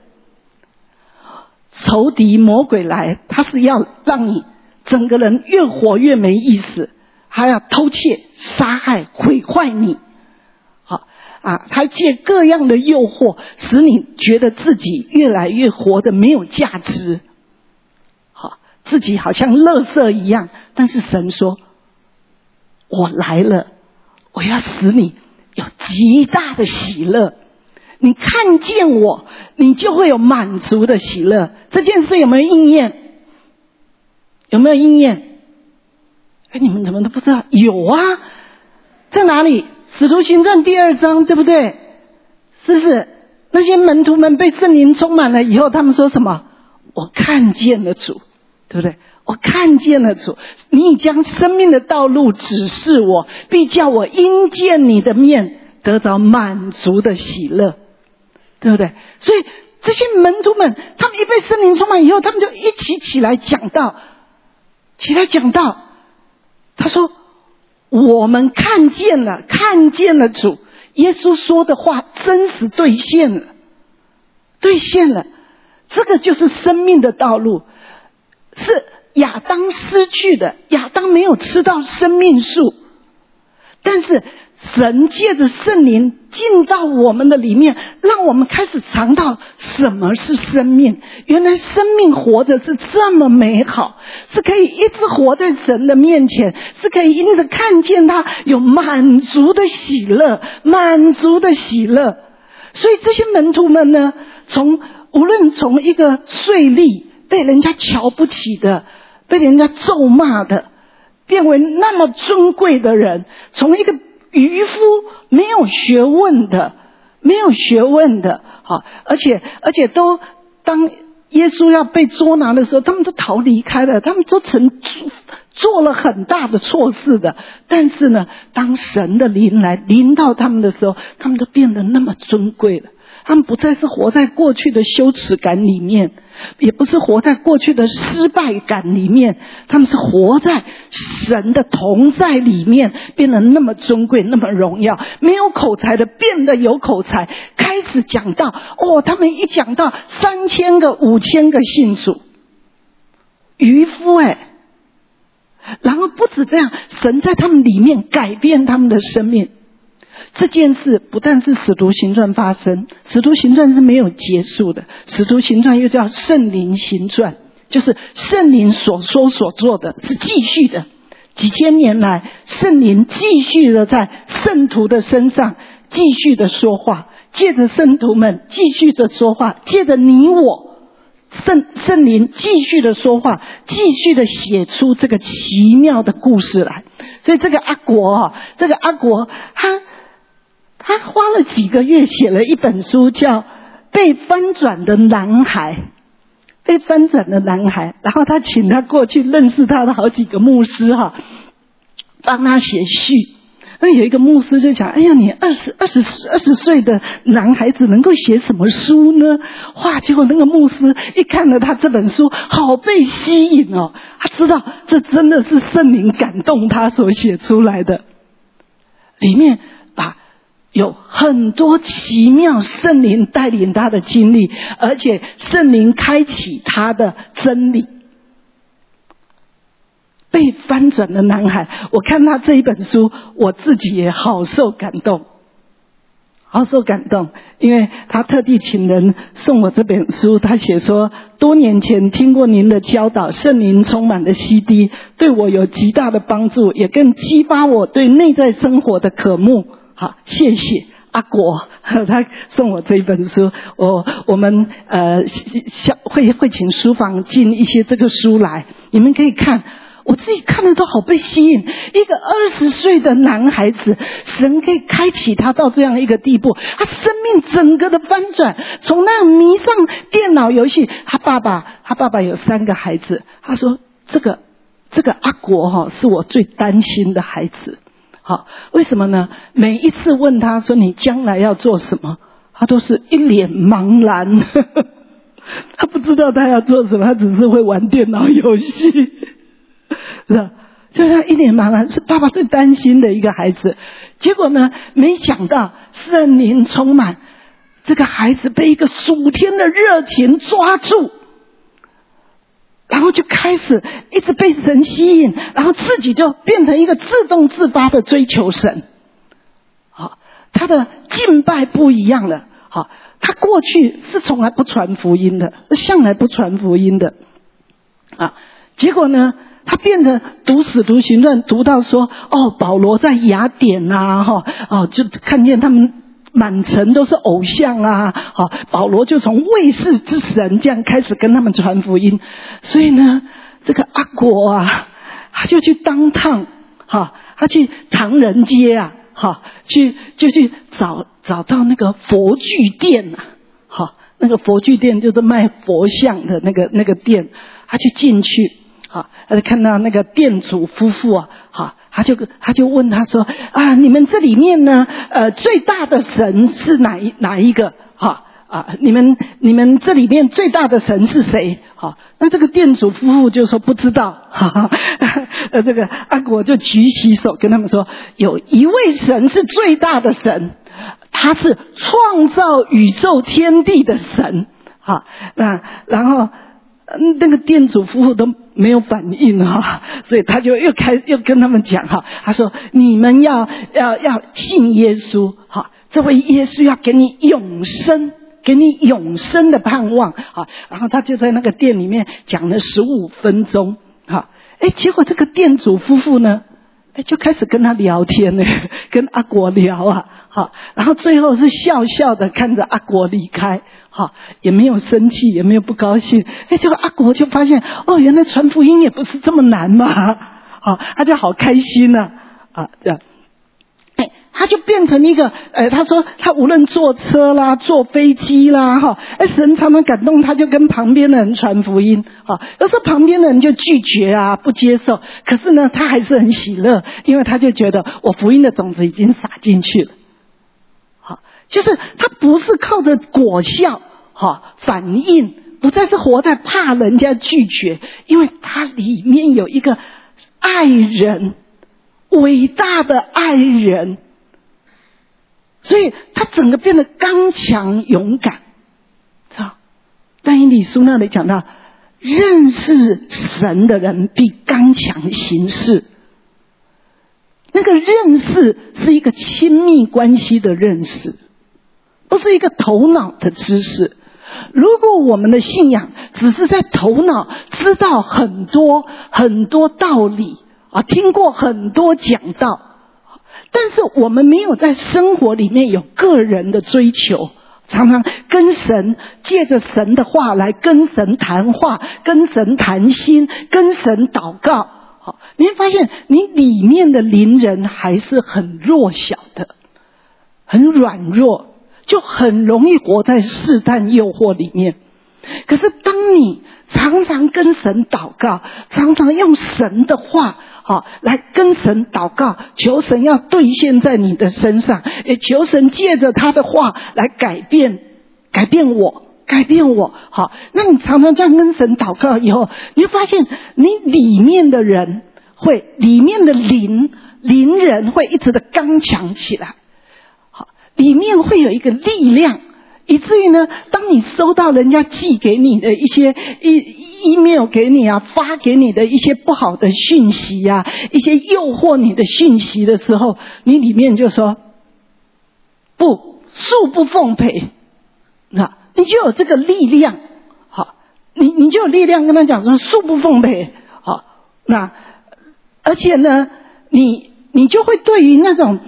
仇敌魔鬼来，他是要让你整个人越活越没意思，他要偷窃、杀害、毁坏你。他借各样的诱惑，使你觉得自己越来越活得没有价值。自己好像垃圾一样，但是神说，我来了，我要使你有极大的喜乐。你看见我，你就会有满足的喜乐。这件事有没有应验？有没有应验？你们怎么都不知道？有啊，在哪里？使徒行传第2章，对不对？是不是？那些门徒们被圣灵充满了以后，他们说什么？我看见了主。对不对？我看见了主，你将生命的道路指示我，必叫我因见你的面得着满足的喜乐，对不对？所以这些门徒们，他们一被圣灵充满以后，他们就一起来讲道，他说我们看见了主，耶稣说的话真实兑现了，这个就是生命的道路。是亚当失去的，亚当没有吃到生命树，但是神借着圣灵进到我们的里面，让我们开始尝到什么是生命。原来生命活着是这么美好，是可以一直活在神的面前，是可以因着看见他有满足的喜乐，满足的喜乐。所以这些门徒们呢，无论从一个税吏被人家瞧不起的，被人家咒骂的，变为那么尊贵的人，从一个渔夫没有学问的，好，而且都当耶稣要被捉拿的时候，他们都逃离开了，他们都曾做了很大的错事的。但是呢，当神的灵来临到他们的时候，他们都变得那么尊贵了。他们不再是活在过去的羞耻感里面，也不是活在过去的失败感里面，他们是活在神的同在里面，变得那么尊贵，那么荣耀。没有口才的变得有口才，开始讲道。他们一讲到3000个5000个信主，渔夫然后不止这样，神在他们里面改变他们的生命。这件事不但是使徒行传发生，使徒行传是没有结束的，使徒行传又叫圣灵行传，就是圣灵所说所做的是继续的。几千年来，圣灵继续的在圣徒的身上继续的说话，借着圣徒们继续的说话，借着你我，圣灵继续的说话，继续的写出这个奇妙的故事来。所以这个阿国他花了几个月写了一本书，叫《被翻转的男孩》。被翻转的男孩，然后他请他过去认识他的好几个牧师帮他写序。那有一个牧师就讲：哎呀，你20岁的男孩子能够写什么书呢？哇！结果那个牧师一看了他这本书，好被吸引他知道这真的是圣灵感动他所写出来的，里面有很多奇妙圣灵带领他的经历，而且圣灵开启他的真理。被翻转的男孩，我看他这一本书，我自己也好受感动，因为他特地请人送我这本书。他写说，多年前听过您的教导，圣灵充满的CD对我有极大的帮助，也更激发我对内在生活的渴慕。好，谢谢阿国，他送我这一本书。我们会请书房进一些这个书来，你们可以看。我自己看了都好被吸引，一个20岁的男孩子，神可以开启他到这样一个地步，他生命整个的翻转，从那样迷上电脑游戏。他爸爸有3个孩子，他说这个阿国是我最担心的孩子。好，为什么呢？每一次问他说你将来要做什么，他都是一脸茫然他不知道他要做什么，他只是会玩电脑游戏是吧？所以他一脸茫然，是爸爸最担心的一个孩子。结果呢，没想到圣灵充满，这个孩子被一个属天的热情抓住，然后就开始一直被神吸引，然后自己就变成一个自动自发的追求神。好，他的敬拜不一样了。好，他过去是从来不传福音的，向来不传福音的结果呢，他变得读使徒行传，读到说保罗在雅典就看见他们满城都是偶像保罗就从卫士之神这样开始跟他们传福音。所以呢，这个阿国他就去当趟他去唐人街去找到那个佛具店那个佛具店就是卖佛像的那个店，他去进去他就看到那个店主夫妇他就问他说你们这里面呢最大的神是哪一个你们这里面最大的神是谁？那这个店主夫妇就说不知道这个阿国就举起手跟他们说，有一位神是最大的神，他是创造宇宙天地的神然后那个店主夫妇都没有反应哈，所以他就又跟他们讲哈，他说你们要信耶稣哈，这位耶稣要给你永生，给你永生的盼望哈。然后他就在那个店里面讲了15分钟哈，结果这个店主夫妇呢，就开始跟他聊天呢，跟阿国聊啊，好，然后最后是笑笑的看着阿国离开，好，也没有生气，也没有不高兴，结果阿国就发现，原来传福音也不是这么难嘛，好，他就好开心呢，这样。他就变成一个，他说他无论坐车啦、坐飞机啦，神常常感动他，就跟旁边的人传福音，有时候旁边的人就拒绝啊，不接受，可是呢，他还是很喜乐，因为他就觉得我福音的种子已经撒进去了，就是他不是靠着果效，反应，不再是活在怕人家拒绝，因为他里面有一个爱人，伟大的爱人。所以他整个变得刚强勇敢，但以理书那里讲到，认识神的人必刚强行事。那个认识是一个亲密关系的认识，不是一个头脑的知识。如果我们的信仰只是在头脑知道很多很多道理听过很多讲道，但是我们没有在生活里面有个人的追求，常常跟神借着神的话来跟神谈话，跟神谈心，跟神祷告，你会发现你里面的灵人还是很弱小的，很软弱，就很容易活在试探诱惑里面。可是当你常常跟神祷告，常常用神的话来跟神祷告，求神要兑现在你的身上，也求神借着他的话来改变我。好，那你常常这样跟神祷告以后，你会发现你里面的人里面的灵人会一直的刚强起来，好，里面会有一个力量，以至于呢，当你收到人家寄给你的一些email 给你发给你的一些不好的讯息一些诱惑你的讯息的时候，你里面就说不，恕不奉陪，你就有这个力量，好，你就有力量跟他讲说恕不奉陪，好，那而且呢，你就会对于那种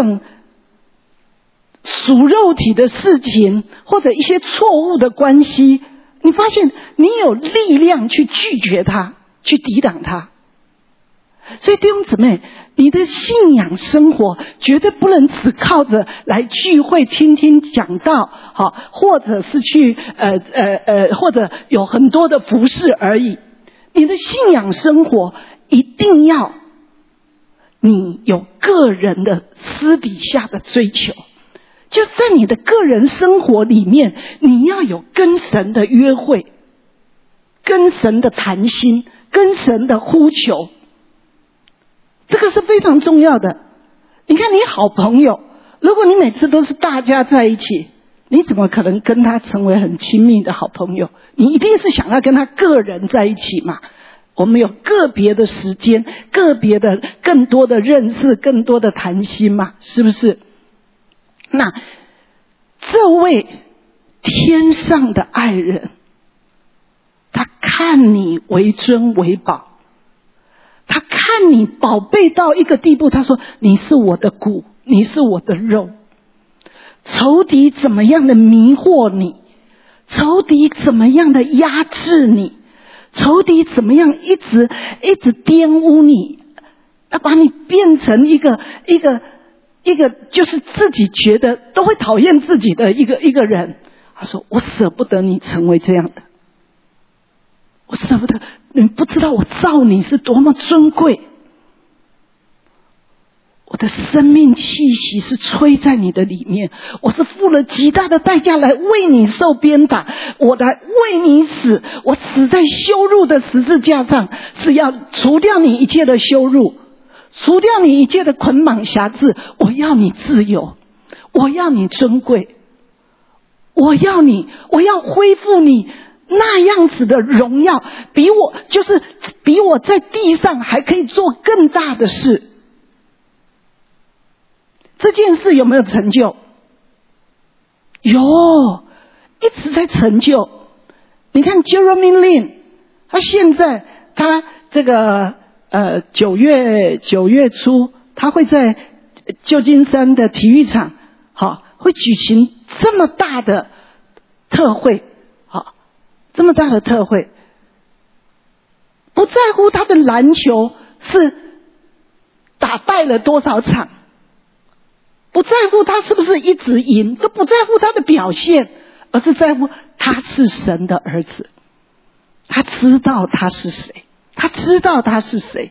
属肉体的事情，或者一些错误的关系，你发现你有力量去拒绝它，去抵挡它。所以弟兄姊妹，你的信仰生活绝对不能只靠着来聚会听听讲道，或者是去或者有很多的服事而已。你的信仰生活一定要你有个人的私底下的追求，就在你的个人生活里面，你要有跟神的约会，跟神的谈心，跟神的呼求，这个是非常重要的。你看你好朋友，如果你每次都是大家在一起，你怎么可能跟他成为很亲密的好朋友？你一定是想要跟他个人在一起嘛。我们有个别的时间，个别的更多的认识，更多的谈心嘛，是不是？那这位天上的爱人，他看你为尊为宝，他看你宝贝到一个地步，他说你是我的骨，你是我的肉。仇敌怎么样的迷惑你，仇敌怎么样的压制你，仇敌怎么样一直玷污你，要把你变成一个就是自己觉得都会讨厌自己的一个人。他说我舍不得你成为这样的，我舍不得，你不知道我造你是多么尊贵，我的生命气息是吹在你的里面，我是付了极大的代价来为你受鞭打，我来为你死，我死在羞辱的十字架上，是要除掉你一切的羞辱，除掉你一切的捆绑辖制，我要你自由，我要你尊贵，我要恢复你那样子的荣耀，比我在地上还可以做更大的事。这件事有没有成就？有，一直在成就。你看 Jeremy Lin， 他现在他这个9月初，他会在旧金山的体育场，会举行这么大的特会，这么大的特会，不在乎他的篮球是打败了多少场，不在乎他是不是一直赢，都不在乎他的表现，而是在乎他是神的儿子，他知道他是谁，他知道他是谁。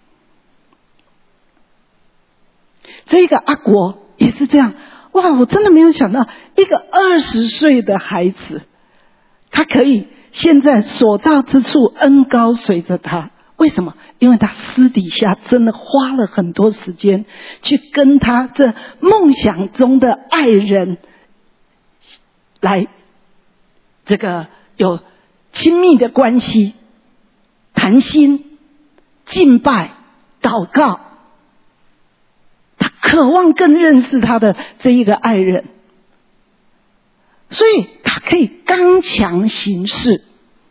这个阿国也是这样，哇！我真的没有想到，一个20岁的孩子，他可以现在所到之处恩膏随着他。为什么？因为他私底下真的花了很多时间去跟他这梦想中的爱人来这个有亲密的关系，谈心、敬拜、祷告。他渴望更认识他的这一个爱人，所以他可以刚强行事。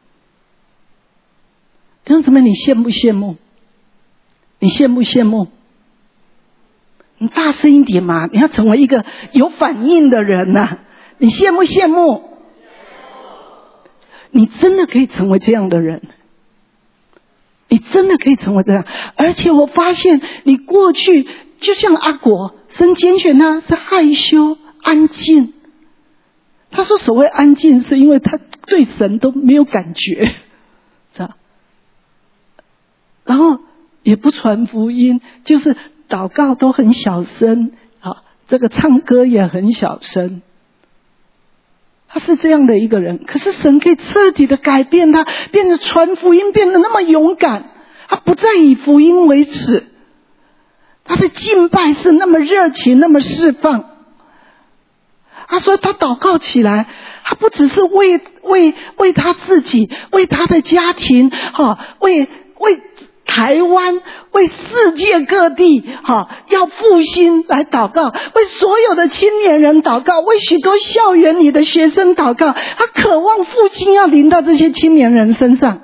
弟兄姊妹，你羡不羡慕？你羡不羡慕？你大声一点嘛！你要成为一个有反应的人啊！你羡不羡慕？你真的可以成为这样的人，你真的可以成为这样。而且我发现你过去就像阿国，神拣选他是害羞安静。他说所谓安静是因为他对神都没有感觉，是吧？然后也不传福音，就是祷告都很小声，这个唱歌也很小声。他是这样的一个人，可是神可以彻底的改变他，变得传福音变得那么勇敢，他不再以福音为耻，他的敬拜是那么热情，那么释放。他说他祷告起来，他不只是为他自己，为他的家庭，为台湾，为世界各地要复兴来祷告，为所有的青年人祷告，为许多校园里的学生祷告。他渴望复兴要临到这些青年人身上。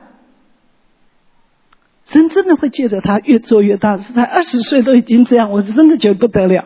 神真的会借着他越做越大，是才20岁都已经这样，我真的觉得不得了。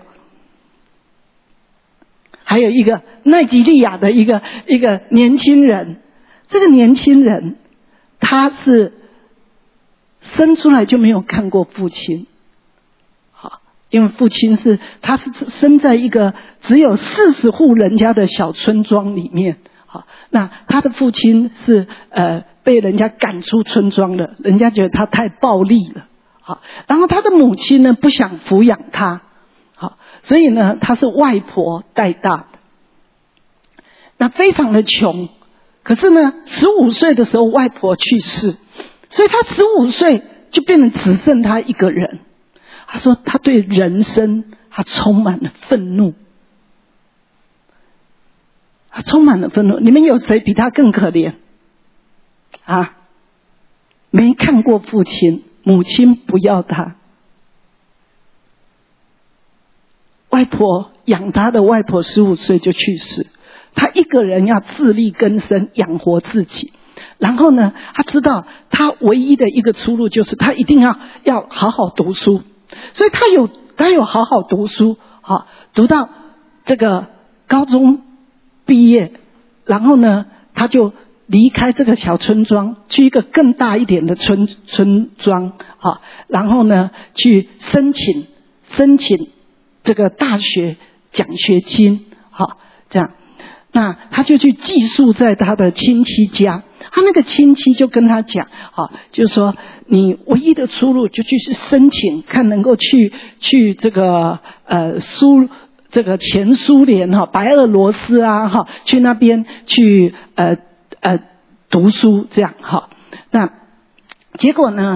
还有一个奈及利亚的一个年轻人，这个年轻人他是生出来就没有看过父亲，因为父亲他是生在一个只有40户人家的小村庄里面，那他的父亲是被人家赶出村庄了，人家觉得他太暴力了，然后他的母亲呢不想抚养他，所以呢他是外婆带大的，那非常的穷。可是呢15岁的时候外婆去世，所以他15岁就变成只剩他一个人。他说他对人生他充满了愤怒，他充满了愤怒。你们有谁比他更可怜啊？没看过父亲，母亲不要他，外婆养他的外婆15岁就去世，他一个人要自力更生养活自己。然后呢他知道他唯一的一个出路就是他一定要好好读书，所以他有好好读书，读到这个高中毕业，然后呢他就离开这个小村庄，去一个更大一点的村庄，然后呢去申请这个大学奖学金，这样。那他就去寄宿在他的亲戚家，他那个亲戚就跟他讲，就是说你唯一的出路就去申请，看能够去这个这个前苏联白俄罗斯啊去那边去读书这样那结果呢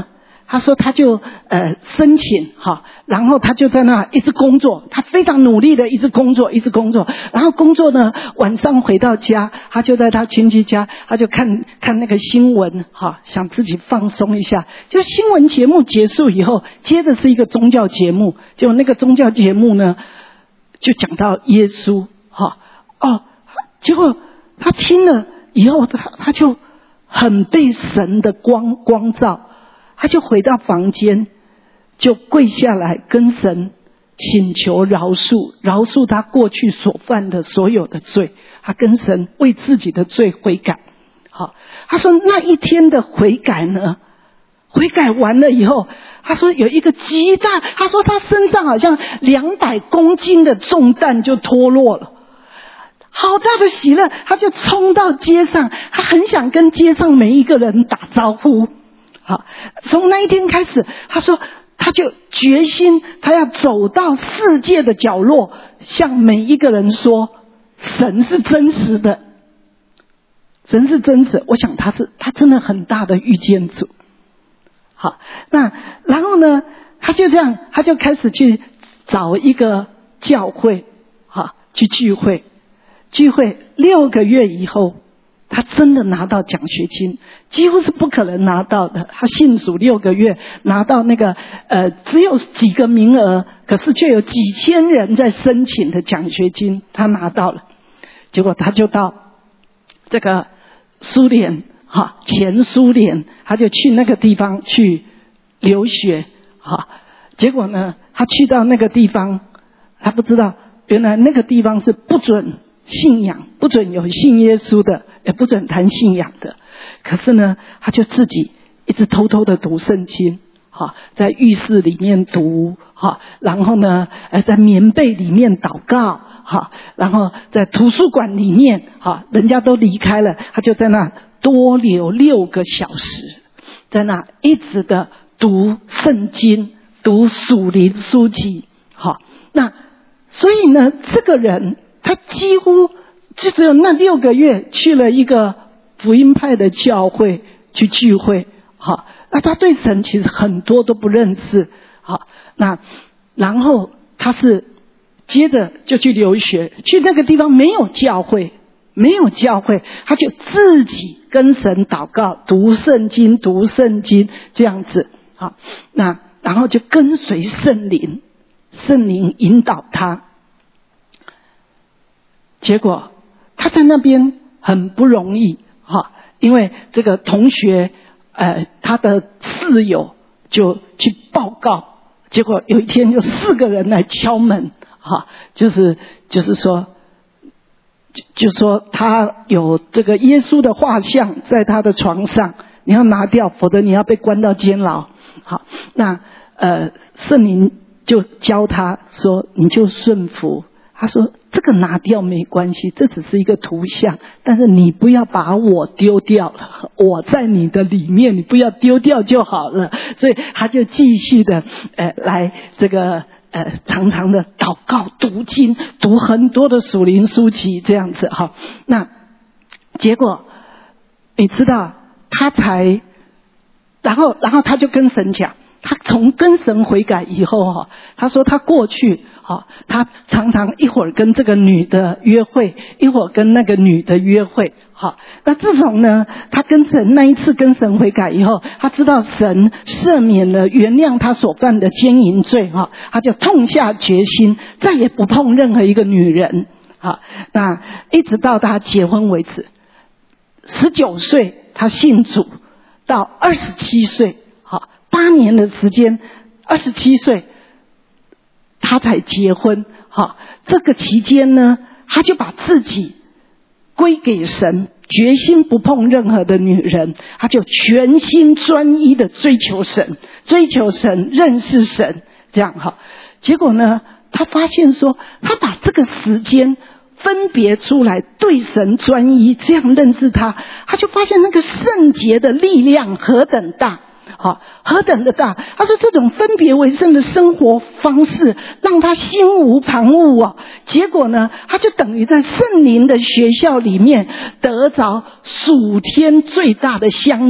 他说他就申请哈，然后他就在那一直工作，他非常努力的一直工作，然后工作呢，晚上回到家，他就在他亲戚家，他就看那个新闻哈，想自己放松一下。就新闻节目结束以后，接着是一个宗教节目，就那个宗教节目呢，就讲到耶稣哈结果他听了以后，他就很被神的光照，他就回到房间，就跪下来跟神请求饶恕他过去所犯的所有的罪，他跟神为自己的罪悔改。好，他说那一天的悔改呢，悔改完了以后，他说有一个极大，他说他身上好像200公斤的重担就脱落了，好大的喜乐，他就冲到街上，他很想跟街上每一个人打招呼。好，从那一天开始，他说他就决心，他要走到世界的角落，向每一个人说神是真实的，神是真实。我想他真的很大的遇见主。好，那然后呢，他就这样，他就开始去找一个教会去聚会6个月以后，他真的拿到奖学金，几乎是不可能拿到的。他信主6个月，拿到那个只有几个名额，可是却有几千人在申请的奖学金，他拿到了。结果他就到这个苏联前苏联，他就去那个地方去留学结果呢，他去到那个地方，他不知道原来那个地方是不准信仰，不准有信耶稣的，也不准谈信仰的。可是呢，他就自己一直偷偷的读圣经在浴室里面读然后呢在棉被里面祷告然后在图书馆里面人家都离开了，他就在那多留6个小时，在那一直的读圣经，读属灵书籍那所以呢，这个人他几乎就只有那6个月去了一个福音派的教会去聚会那他对神其实很多都不认识那然后他是接着就去留学，去那个地方没有教会，他就自己跟神祷告，读圣经这样子那然后就跟随圣灵引导他。结果他在那边很不容易因为这个同学他的室友就去报告，结果有一天有4个人来敲门就是说他有这个耶稣的画像在他的床上，你要拿掉，否则你要被关到监牢。好，那圣灵就教他说你就顺服，他说这个拿掉没关系，这只是一个图像，但是你不要把我丢掉了，我在你的里面，你不要丢掉就好了。所以他就继续的来这个常常的祷告读经，读很多的属灵书籍这样子那结果你知道然后他就跟神讲，他从跟神悔改以后他说他过去他常常一会儿跟这个女的约会，一会儿跟那个女的约会那自从呢他那一次跟神悔改以后，他知道神赦免了原谅他所犯的奸淫罪他就痛下决心再也不碰任何一个女人那一直到他结婚为止。19岁他信主，到27岁8年的时间，27岁他才结婚这个期间呢，他就把自己归给神，决心不碰任何的女人，他就全心专一的追求神，认识神这样结果呢，他发现说他把这个时间分别出来对神专一，这样认识他就发现那个圣洁的力量何等大何等的大。他说这种分别为圣的生活方式让他心无旁骛结果呢，他就等于在圣灵的学校里面得着属天最大的相遇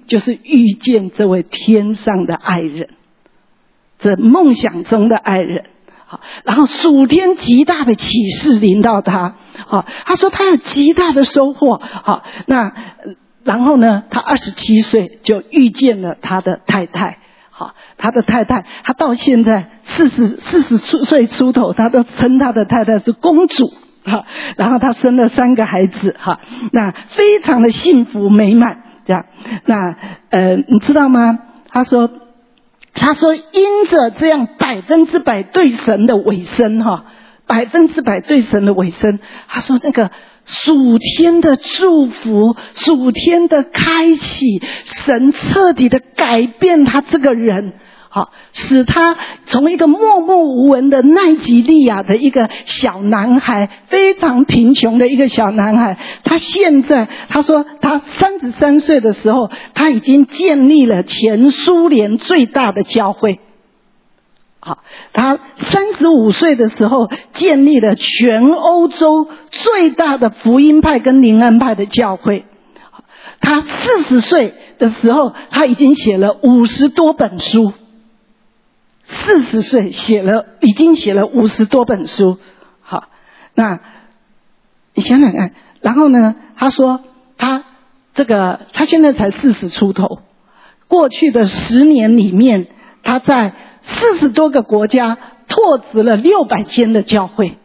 就是遇见这位天上的爱人，这梦想中的爱人。好，然后属天极大的启示临到他。好，他说他有极大的收获。好，那然后呢，他27岁就遇见了他的太太。好，他的太太，他到现在40岁出头，他都称他的太太是公主。好，然后他生了3个孩子。哈，那非常的幸福美满。这样，那你知道吗？他说因着这样100%对神的委身哈，100%对神的委身，他说那个属天的祝福，属天的开启，神彻底的改变他这个人。好，使他从一个默默无闻的奈及利亚的一个小男孩，非常贫穷的一个小男孩，他现在他说他33岁的时候，他已经建立了前苏联最大的教会。好，他35岁的时候建立了全欧洲最大的福音派跟灵恩派的教会。他40岁的时候，他已经写了50多本书。40岁已经写了50多本书。好，那你想想看，然后呢，他说他现在才40出头，过去的10年里面，他在40多个国家拓殖了600间的教会。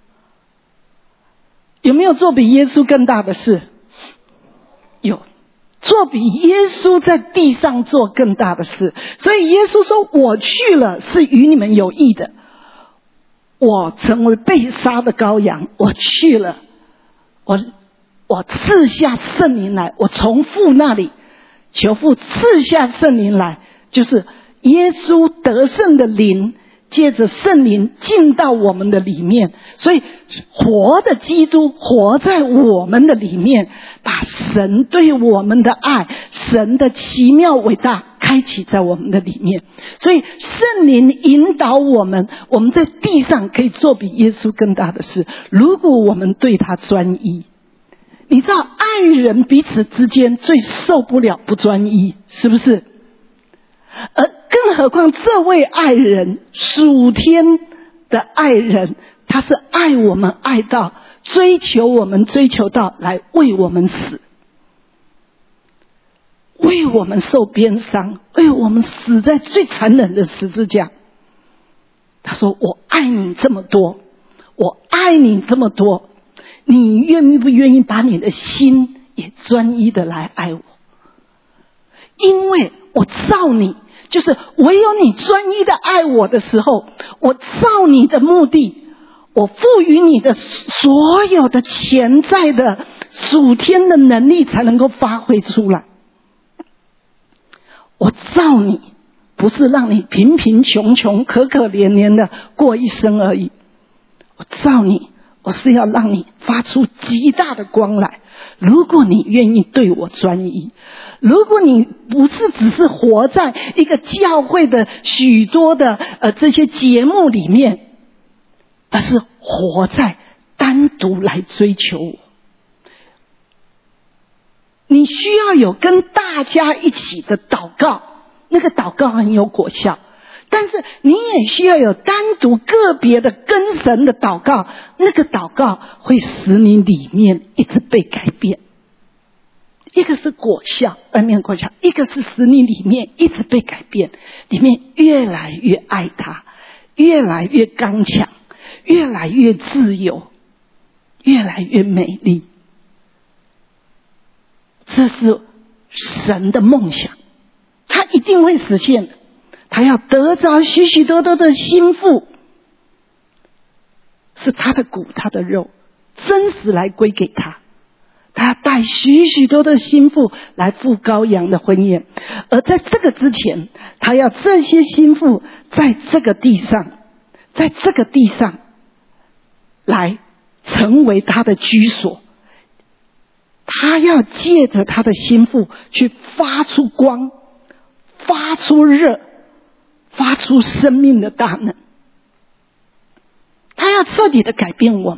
有没有做比耶稣更大的事？有。做比耶稣在地上做更大的事。所以耶稣说，我去了是与你们有益的，我成为被杀的羔羊，我去了，我赐下圣灵来，我从父那里求父赐下圣灵来，就是耶稣得胜的灵借着圣灵进到我们的里面，所以活的基督活在我们的里面，把神对我们的爱，神的奇妙伟大开启在我们的里面。所以圣灵引导我们在地上可以做比耶稣更大的事，如果我们对他专一。你知道爱人彼此之间最受不了不专一，是不是？更何况这位爱人，属天的爱人，他是爱我们爱到追求我们追求到来为我们死，为我们受鞭伤，为我们死在最残忍的十字架。他说我爱你这么多，我爱你这么多，你愿不愿意把你的心也专一的来爱我？因为我造你，就是唯有你专一的爱我的时候，我造你的目的，我赋予你的所有的潜在的属天的能力才能够发挥出来。我造你不是让你贫贫穷穷可可怜怜的过一生而已，我造你，我是要让你发出极大的光来。如果你愿意对我专一，如果你不是只是活在一个教会的许多的这些节目里面，而是活在单独来追求我，你需要有跟大家一起的祷告，那个祷告很有果效，但是你也需要有单独个别的跟神的祷告，那个祷告会使你里面一直被改变。一个是果效，外面果效，一个是使你里面一直被改变，里面越来越爱他，越来越刚强，越来越自由，越来越美丽。这是神的梦想，他一定会实现的。他要得着许许多多的心腹，是他的骨他的肉，真实来归给他。他要带许许多的心腹来赴羔羊的婚宴，而在这个之前，他要这些心腹在这个地上来成为他的居所。他要借着他的心腹去发出光，发出热，发出生命的大能。他要彻底的改变我们，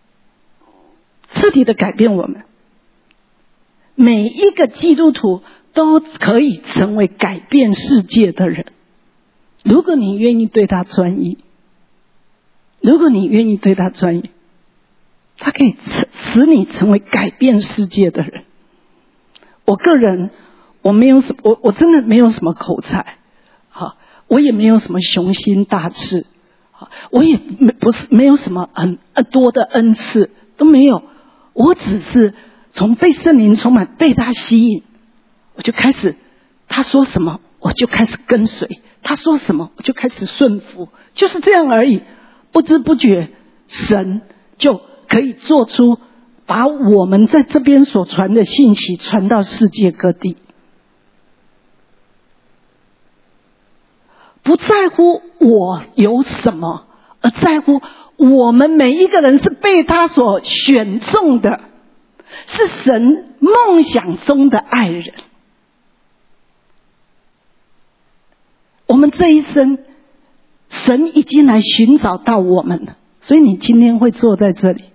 彻底的改变我们。每一个基督徒都可以成为改变世界的人。如果你愿意对他专一，如果你愿意对他专一，他可以使你成为改变世界的人。我个人我没有什么，我真的没有什么口才，好，我也没有什么雄心大志，好，我也没有什么很多的恩赐，都没有。我只是从被圣灵充满，被他吸引，我就开始他说什么我就开始跟随，他说什么我就开始顺服，就是这样而已。不知不觉神就可以做出把我们在这边所传的信息传到世界各地。不在乎我有什么，而在乎我们每一个人是被他所选中的，是神梦想中的爱人。我们这一生神已经来寻找到我们了，所以你今天会坐在这里。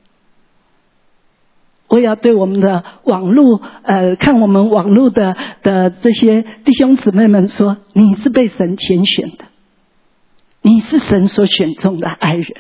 我也要对我们的网络看我们网络的这些弟兄姊妹们说，你是被神拣选的，你是神所选中的爱人，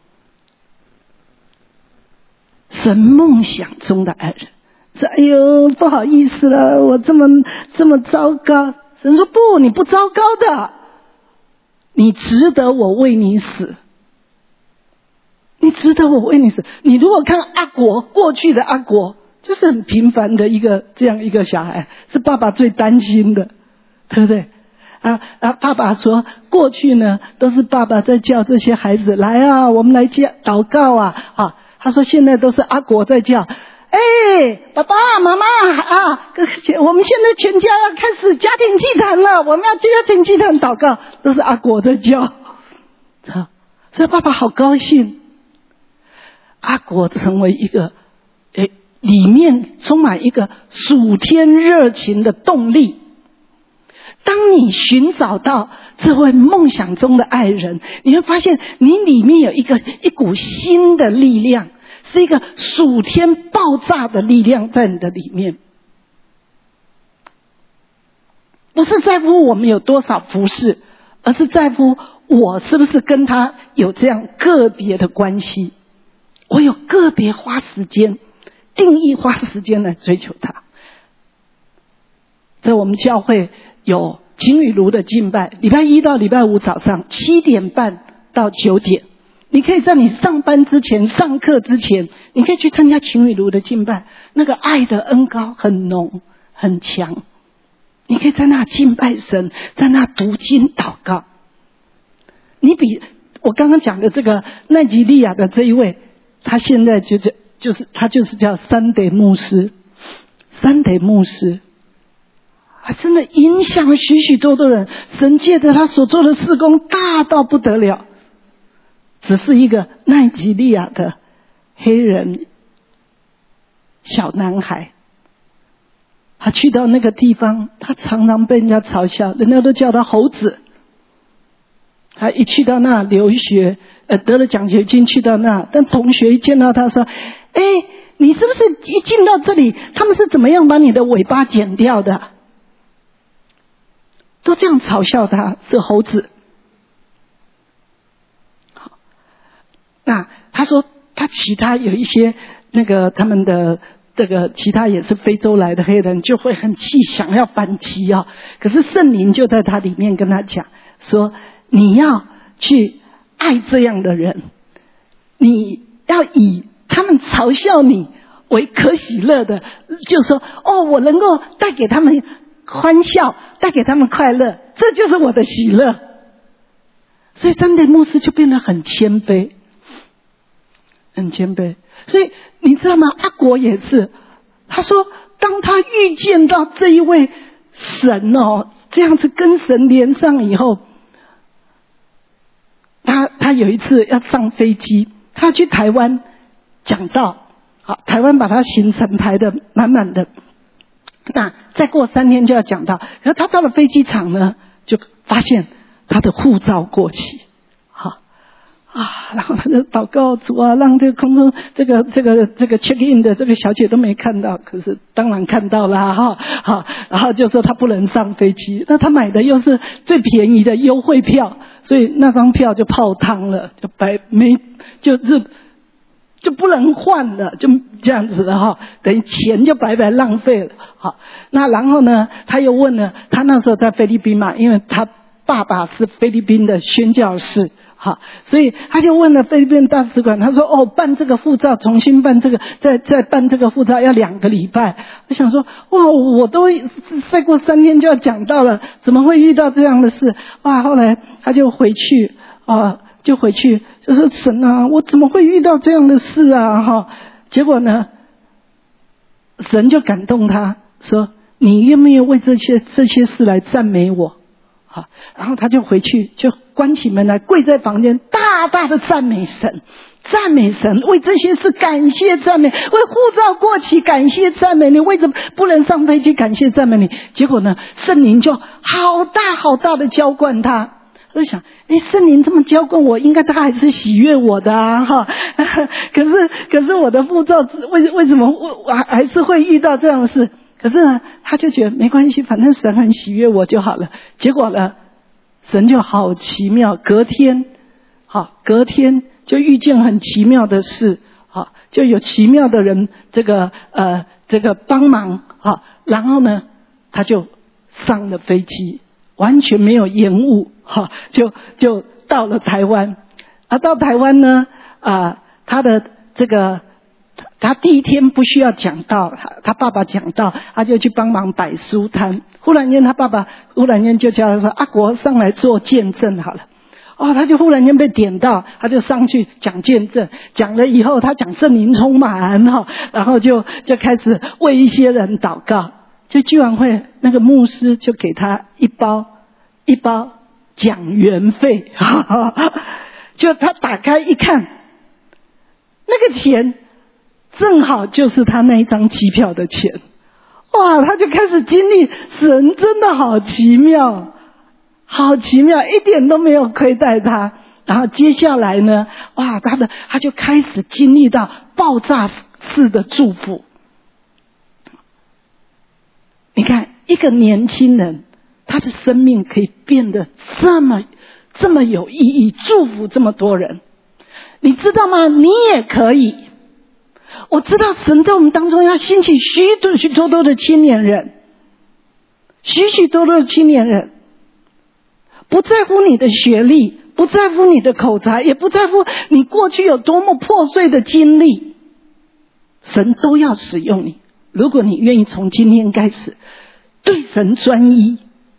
神梦想中的爱人。说哎呦不好意思了，我这么糟糕。神说不，你不糟糕的，你值得我为你死，你值得我为你死。你如果看阿国，过去的阿国就是很平凡的一个这样一个小孩，是爸爸最担心的，对不对？爸爸说过去呢都是爸爸在叫这些孩子来啊，我们来祷告啊。他说现在都是阿国在叫，爸爸妈妈我们现在全家要开始家庭祭坛了，我们要家庭祭坛祷告，都是阿国在叫。所以爸爸好高兴，阿国成为一个里面充满一个属天热情的动力。当你寻找到这位梦想中的爱人，你会发现你里面有一股新的力量，是一个属天爆炸的力量在你的里面。不是在乎我们有多少服事，而是在乎我是不是跟他有这样个别的关系，我有个别花时间定义花时间来追求他。在我们教会有晴雨炉的敬拜，礼拜一到礼拜五早上7点半到9点，你可以在你上班之前上课之前，你可以去参加晴雨炉的敬拜，那个爱的恩膏很浓很强，你可以在那敬拜神，在那读经祷告。你比我刚刚讲的这个奈及利亚的这一位，他现在他就是叫Sunday牧师，Sunday牧师还真的影响了许许多多人，神借着他所做的事工大到不得了。只是一个奈及利亚的黑人小男孩，他去到那个地方，他常常被人家嘲笑，人家都叫他猴子。他一去到那留学，得了奖学金去到那，但同学一见到他说，你是不是一进到这里，他们是怎么样把你的尾巴剪掉的？都这样嘲笑他是猴子。好，那他说他其他有一些他们的这个其他也是非洲来的黑人就会很气，想要反击啊。可是圣灵就在他里面跟他讲说，你要去爱这样的人，你要以他们嘲笑你为可喜乐的，就说我能够带给他们欢笑，带给他们快乐，这就是我的喜乐。所以詹德牧师就变得很谦卑，很谦卑。所以你知道吗？阿国也是，他说当他遇见到这一位神这样子跟神连上以后，他有一次要上飞机，他去台湾讲道，好，台湾把他行程排得满满的，那再过3天就要讲道，然后他到了飞机场呢，就发现他的护照过期， 然后他就祷告主啊，让这个空中这个 check in 的这个小姐都没看到，可是当然看到了好，然后就说他不能上飞机，那他买的又是最便宜的优惠票，所以那张票就泡汤了，就不能换了，就这样子的等于钱就白白浪费了。那然后呢，他又问了，他那时候在菲律宾嘛，因为他爸爸是菲律宾的宣教士。所以他就问了菲律宾大使馆，他说办这个护照，重新办这个，再办这个护照要2个礼拜。我想说我都再过3天就要讲到了，怎么会遇到这样的事？后来他就回去就说神啊，我怎么会遇到这样的事啊？结果呢，神就感动他说，你愿不愿意为这些事来赞美我？然后他就回去，就关起门来，跪在房间，大大的赞美神，为这些事感谢赞美，为护照过期感谢赞美你，为什么不能上飞机感谢赞美你？结果呢，圣灵就好大的浇灌他。我就想，圣灵这么浇灌我，应该他还是喜悦我的可是我的护照为什么我还是会遇到这样的事？可是呢，他就觉得没关系，反正神很喜悦我就好了。结果呢，神就好奇妙，隔天就遇见很奇妙的事，就有奇妙的人这个帮忙，然后呢，他就上了飞机，完全没有延误，就到了台湾。到台湾呢，他的这个。他第一天不需要讲道，他爸爸讲道，他就去帮忙摆书摊。忽然间他爸爸就叫他说，阿国上来做见证好了。他就忽然间被点到，他就上去讲见证，讲了以后他讲圣灵充满然后就开始为一些人祷告。就聚完会那个牧师就给他一包讲员费就他打开一看，那个钱正好就是他那一张机票的钱。他就开始经历神真的好奇妙，一点都没有亏待他。然后接下来呢，他就开始经历到爆炸式的祝福。你看一个年轻人，他的生命可以变得这么有意义，祝福这么多人。你知道吗？你也可以。我知道神在我们当中要兴起许多的青年人，许多的青年人，不在乎你的学历，不在乎你的口才，也不在乎你过去有多么破碎的经历，神都要使用你。如果你愿意从今天开始对神专一，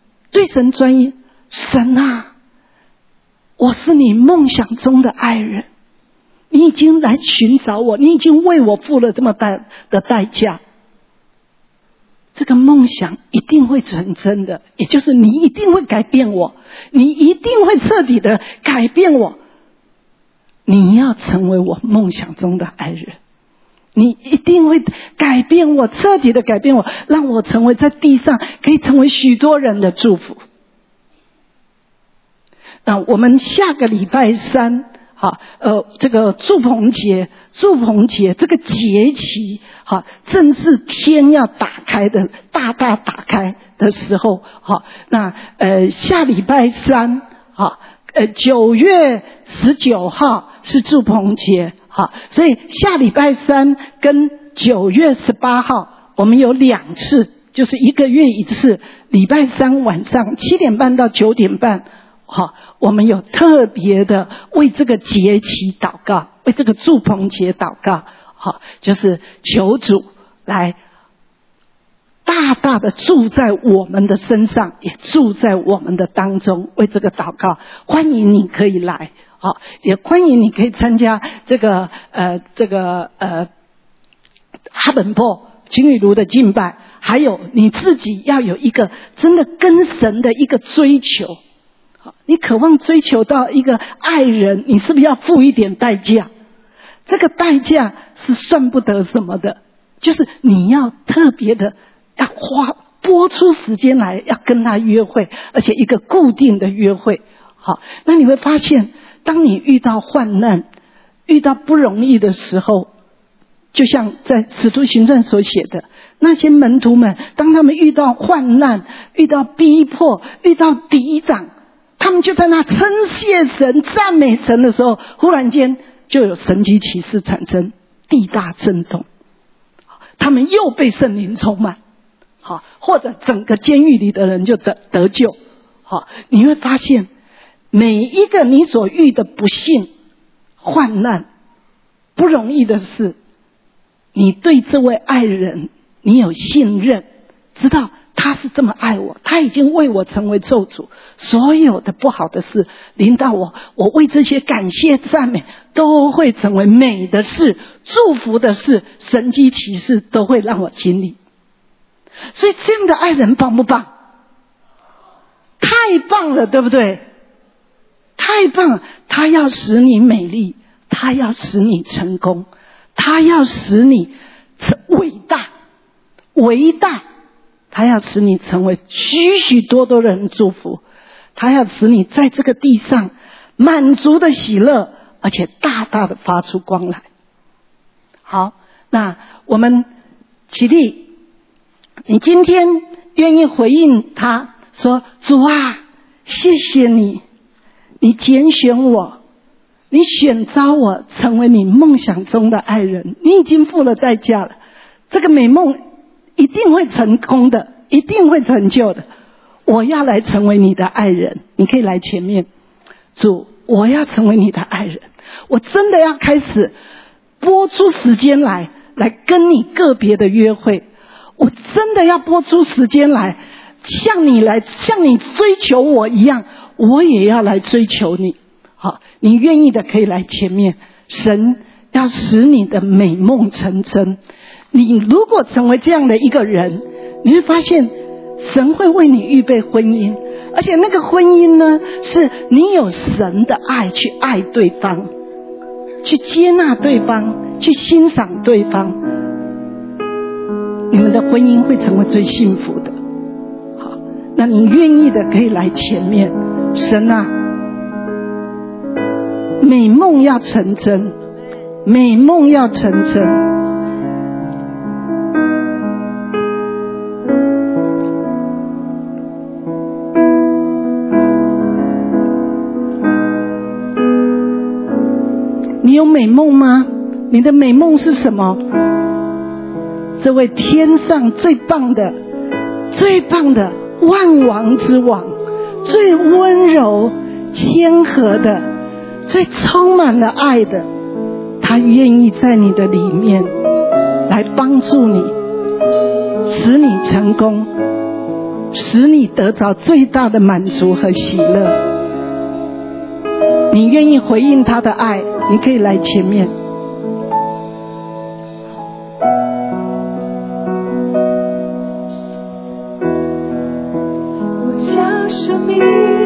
神啊，我是你梦想中的爱人，你已经来寻找我，你已经为我付了这么大的代价，这个梦想一定会成真的，也就是你一定会改变我，你一定会彻底的改变我，你要成为我梦想中的爱人，你一定会改变我，彻底的改变我，让我成为在地上可以成为许多人的祝福。那我们下个礼拜3这个祝棚节这个节期正是天要打开的，大打开的时候那下礼拜39月19号是祝棚节所以下礼拜3跟9月18号我们有2次，就是1个月1次，礼拜3晚上7点半到9点半我们有特别的为这个节期祷告，为这个祝棚节祷告就是求主来大大的住在我们的身上，也住在我们的当中，为这个祷告。欢迎你可以来也欢迎你可以参加这个哈本坡情雨炉的敬拜，还有你自己要有一个真的跟神的一个追求。你渴望追求到一个爱人，你是不是要付一点代价？这个代价是算不得什么的，就是你要特别的要拨出时间来要跟他约会，而且一个固定的约会。那你会发现当你遇到患难，遇到不容易的时候，就像在使徒行传所写的，那些门徒们当他们遇到患难，遇到逼迫，遇到抵挡，他们就在那称谢神赞美神的时候，忽然间就有神迹奇事产生，地大震动，他们又被圣灵充满，好，或者整个监狱里的人就得救。好，你会发现每一个你所遇的不幸、患难、不容易的事，你对这位爱人你有信任，知道他是这么爱我，他已经为我成为咒诅，所有的不好的事临到我，我为这些感谢赞美都会成为美的事、祝福的事，神迹奇事都会让我经历。所以这样的爱人棒不棒？太棒了，对不对？太棒了，他要使你美丽，他要使你成功，他要使你伟大，他要使你成为许许多多人祝福，他要使你在这个地上满足的喜乐，而且大大的发出光来。好，那我们起立，你今天愿意回应他说，主啊，谢谢你，你拣选我，你选召我成为你梦想中的爱人，你已经付了代价了，这个美梦一定会成功的，一定会成就的，我要来成为你的爱人。你可以来前面，主，我要成为你的爱人，我真的要开始拨出时间来跟你个别的约会，我真的要拨出时间来像你追求我一样，我也要来追求你。好，你愿意的可以来前面，神要使你的美梦成真。你如果成为这样的一个人，你会发现神会为你预备婚姻，而且那个婚姻呢，是你有神的爱去爱对方，去接纳对方，去欣赏对方，你们的婚姻会成为最幸福的。好，那你愿意的可以来前面。神啊，美梦要成真，美梦要成真。你有美梦吗？你的美梦是什么？这位天上最棒的万王之王，最温柔谦和的，最充满了爱的，他愿意在你的里面来帮助你，使你成功，使你得到最大的满足和喜乐。你愿意回应他的爱，你可以来前面。 我将生命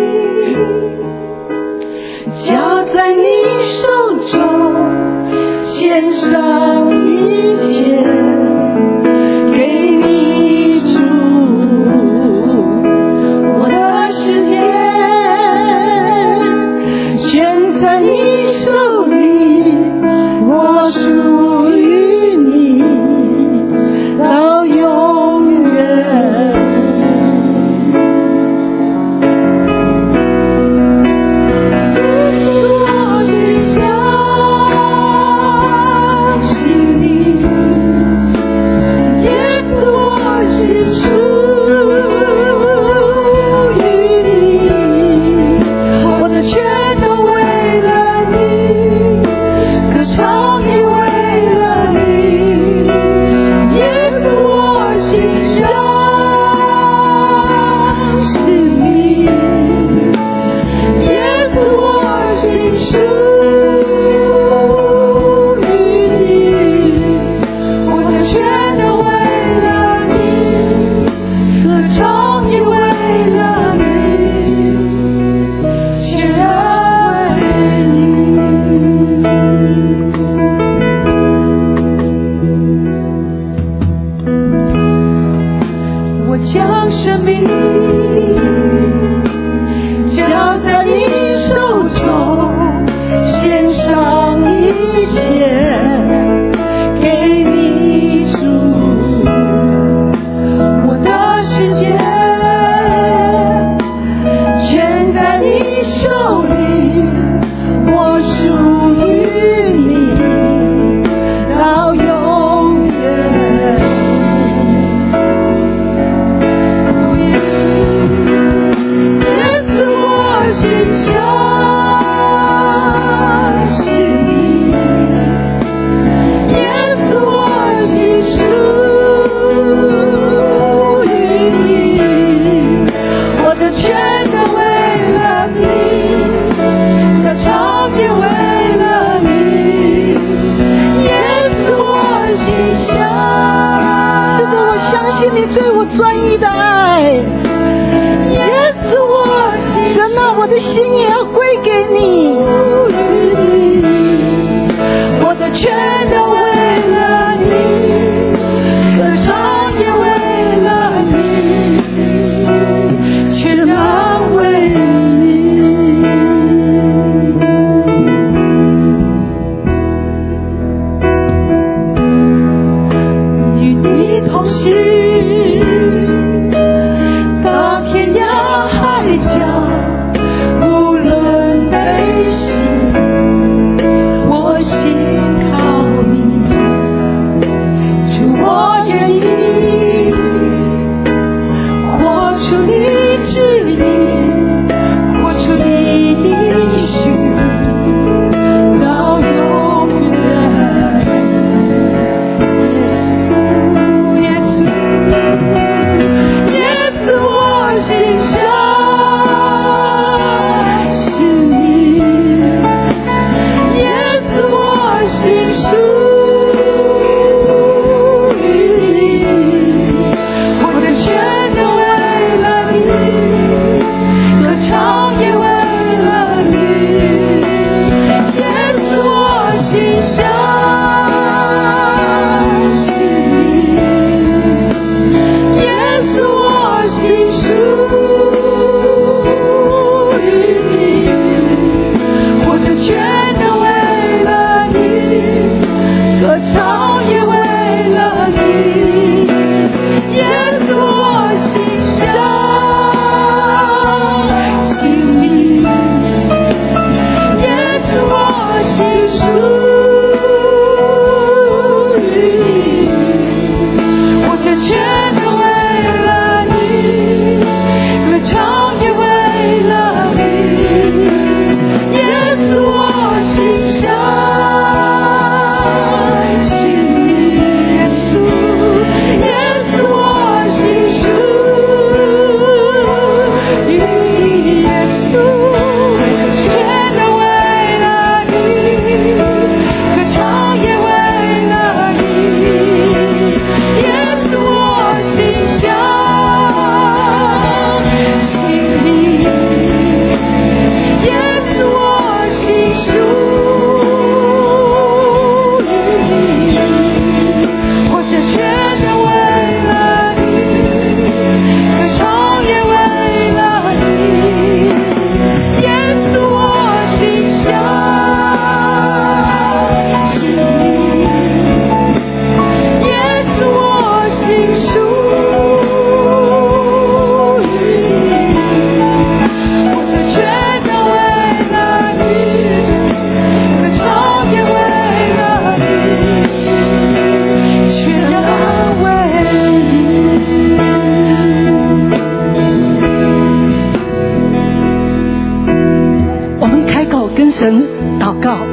交在你手中，献上一切给你主，我的世界全在你手里，我属于你到永远。我的家是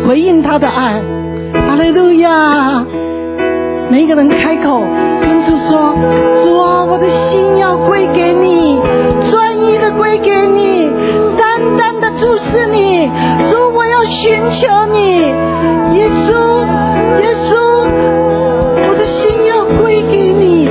回应他的爱。哈利路亚！每一个人开口跟主说：主啊，我的心要归给你，专一的归给你，单单的注视你。主，我要寻求你，耶稣，耶稣，我的心要归给你。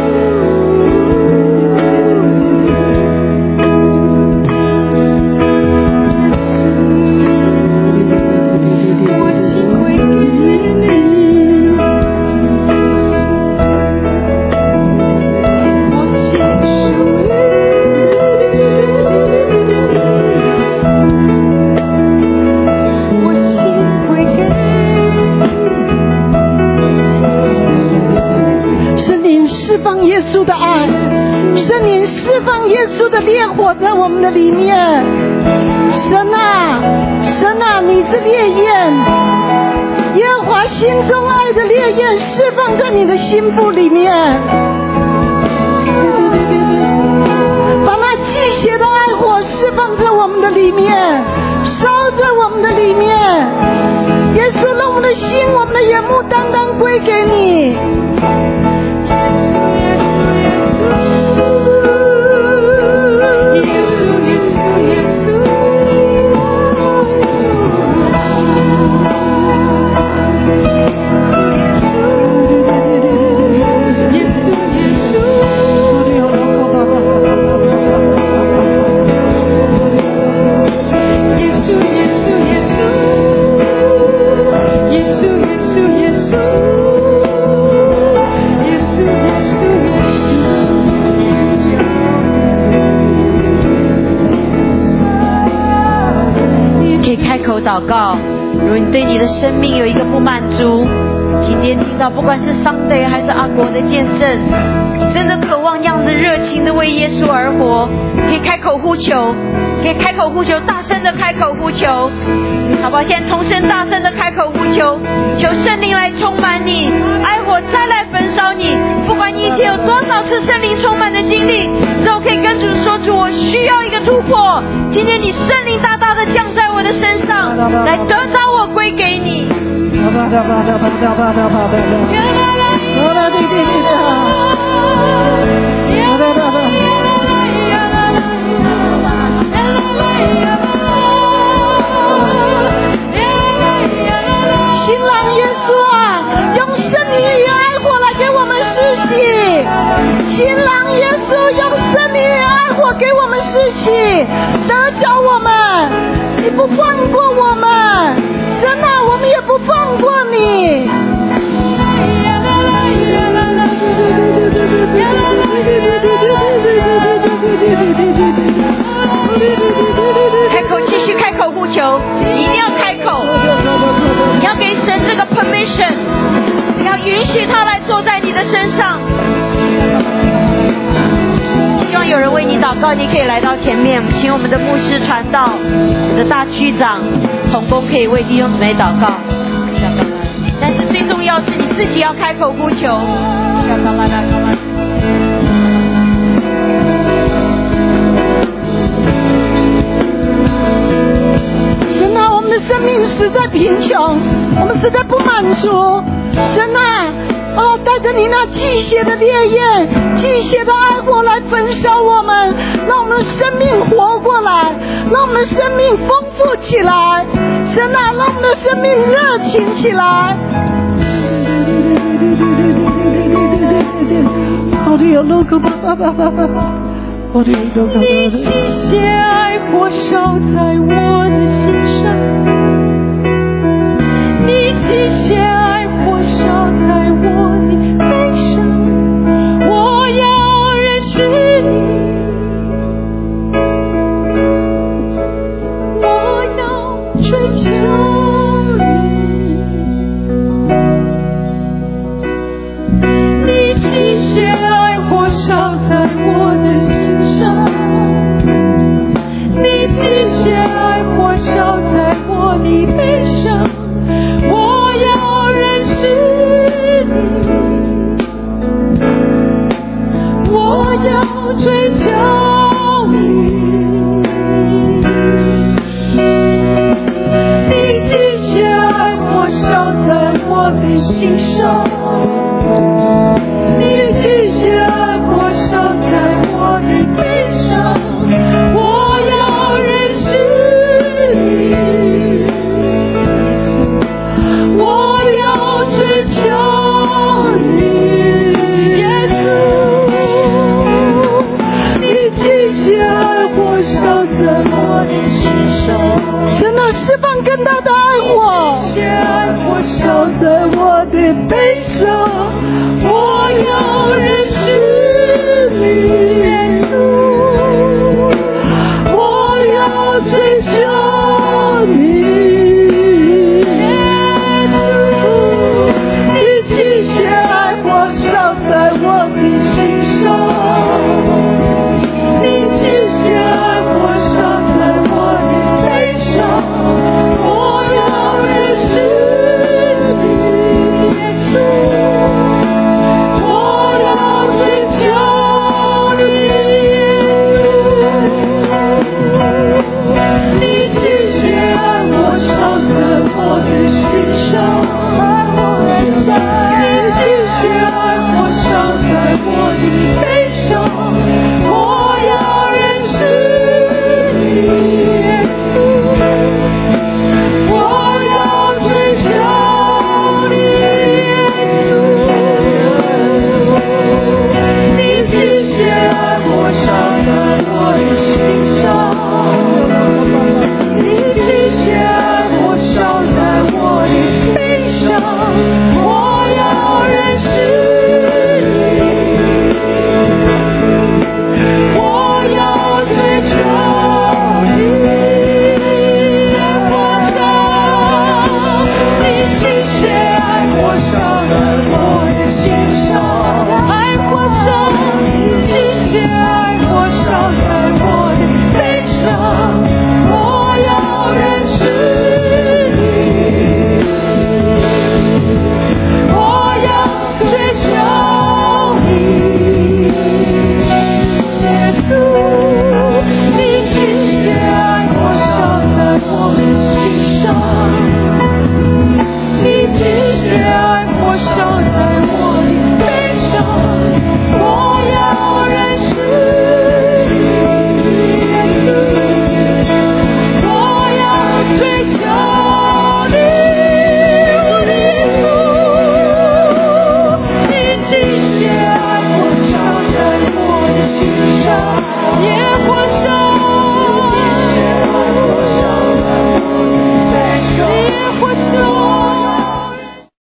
释放耶稣的爱，圣灵释放耶稣的烈火在我们的里面。神啊，神啊，你是烈焰，耶和华心中爱的烈焰释放在你的心腹里面，把那祭邪的爱火释放在我们的里面，烧在我们的里面。耶稣，让我们的心，我们的眼目单单归给你。 祷告，如果你对你的生命有一个不满足，今天听到不管是Sunday还是阿国的见证，你真的渴望样子热情的为耶稣而活，可以开口呼求，可以开口呼求，大声的开口呼求，好不好？现在同声大声的开口呼求，求圣灵来充满你，爱火再来焚烧你。不管你以前有多少次圣灵充满的经历，都可以跟主说：主，我需要一个突破。今天你圣灵大大的降在我的身上，来得着我归给你。 新郎耶稣啊，用圣灵与爱火来给我们施洗。新郎耶稣用圣灵与爱火给我们施洗，得着我们，你不放过我们，神啊，我们也不放过你。 开口，继续开口呼求，你一定要开口，你要给神这个 permission， 你要允许他来坐在你的身上。希望有人为你祷告，你可以来到前面，请我们的牧师传道，我的大区长同工可以为弟兄姊妹祷告。但是最重要是你自己要开口呼求。 神啊，我们的生命实在贫穷，我们实在不满足。神啊，带着你那祭血的烈焰，祭血的爱火来焚烧我们，让我们的生命活过来，让我们的生命丰富起来。神啊，让我们的生命热情起来。 你祭血爱火烧在我的心上，你祭血爱火烧在我的背上，我要认识你，我要追求你，你祭血爱火烧在我的心上。 神啊，释放更大的爱火， 爱火烧在我的悲伤，我要认识你，耶稣，我要追求你，耶稣，你极限爱火烧在我的心上，你极限爱火烧在我的悲伤，我要认识你，耶稣，我要追求你，你极限爱火烧在我的心上，你极限爱火烧在我的悲伤，我要认识你。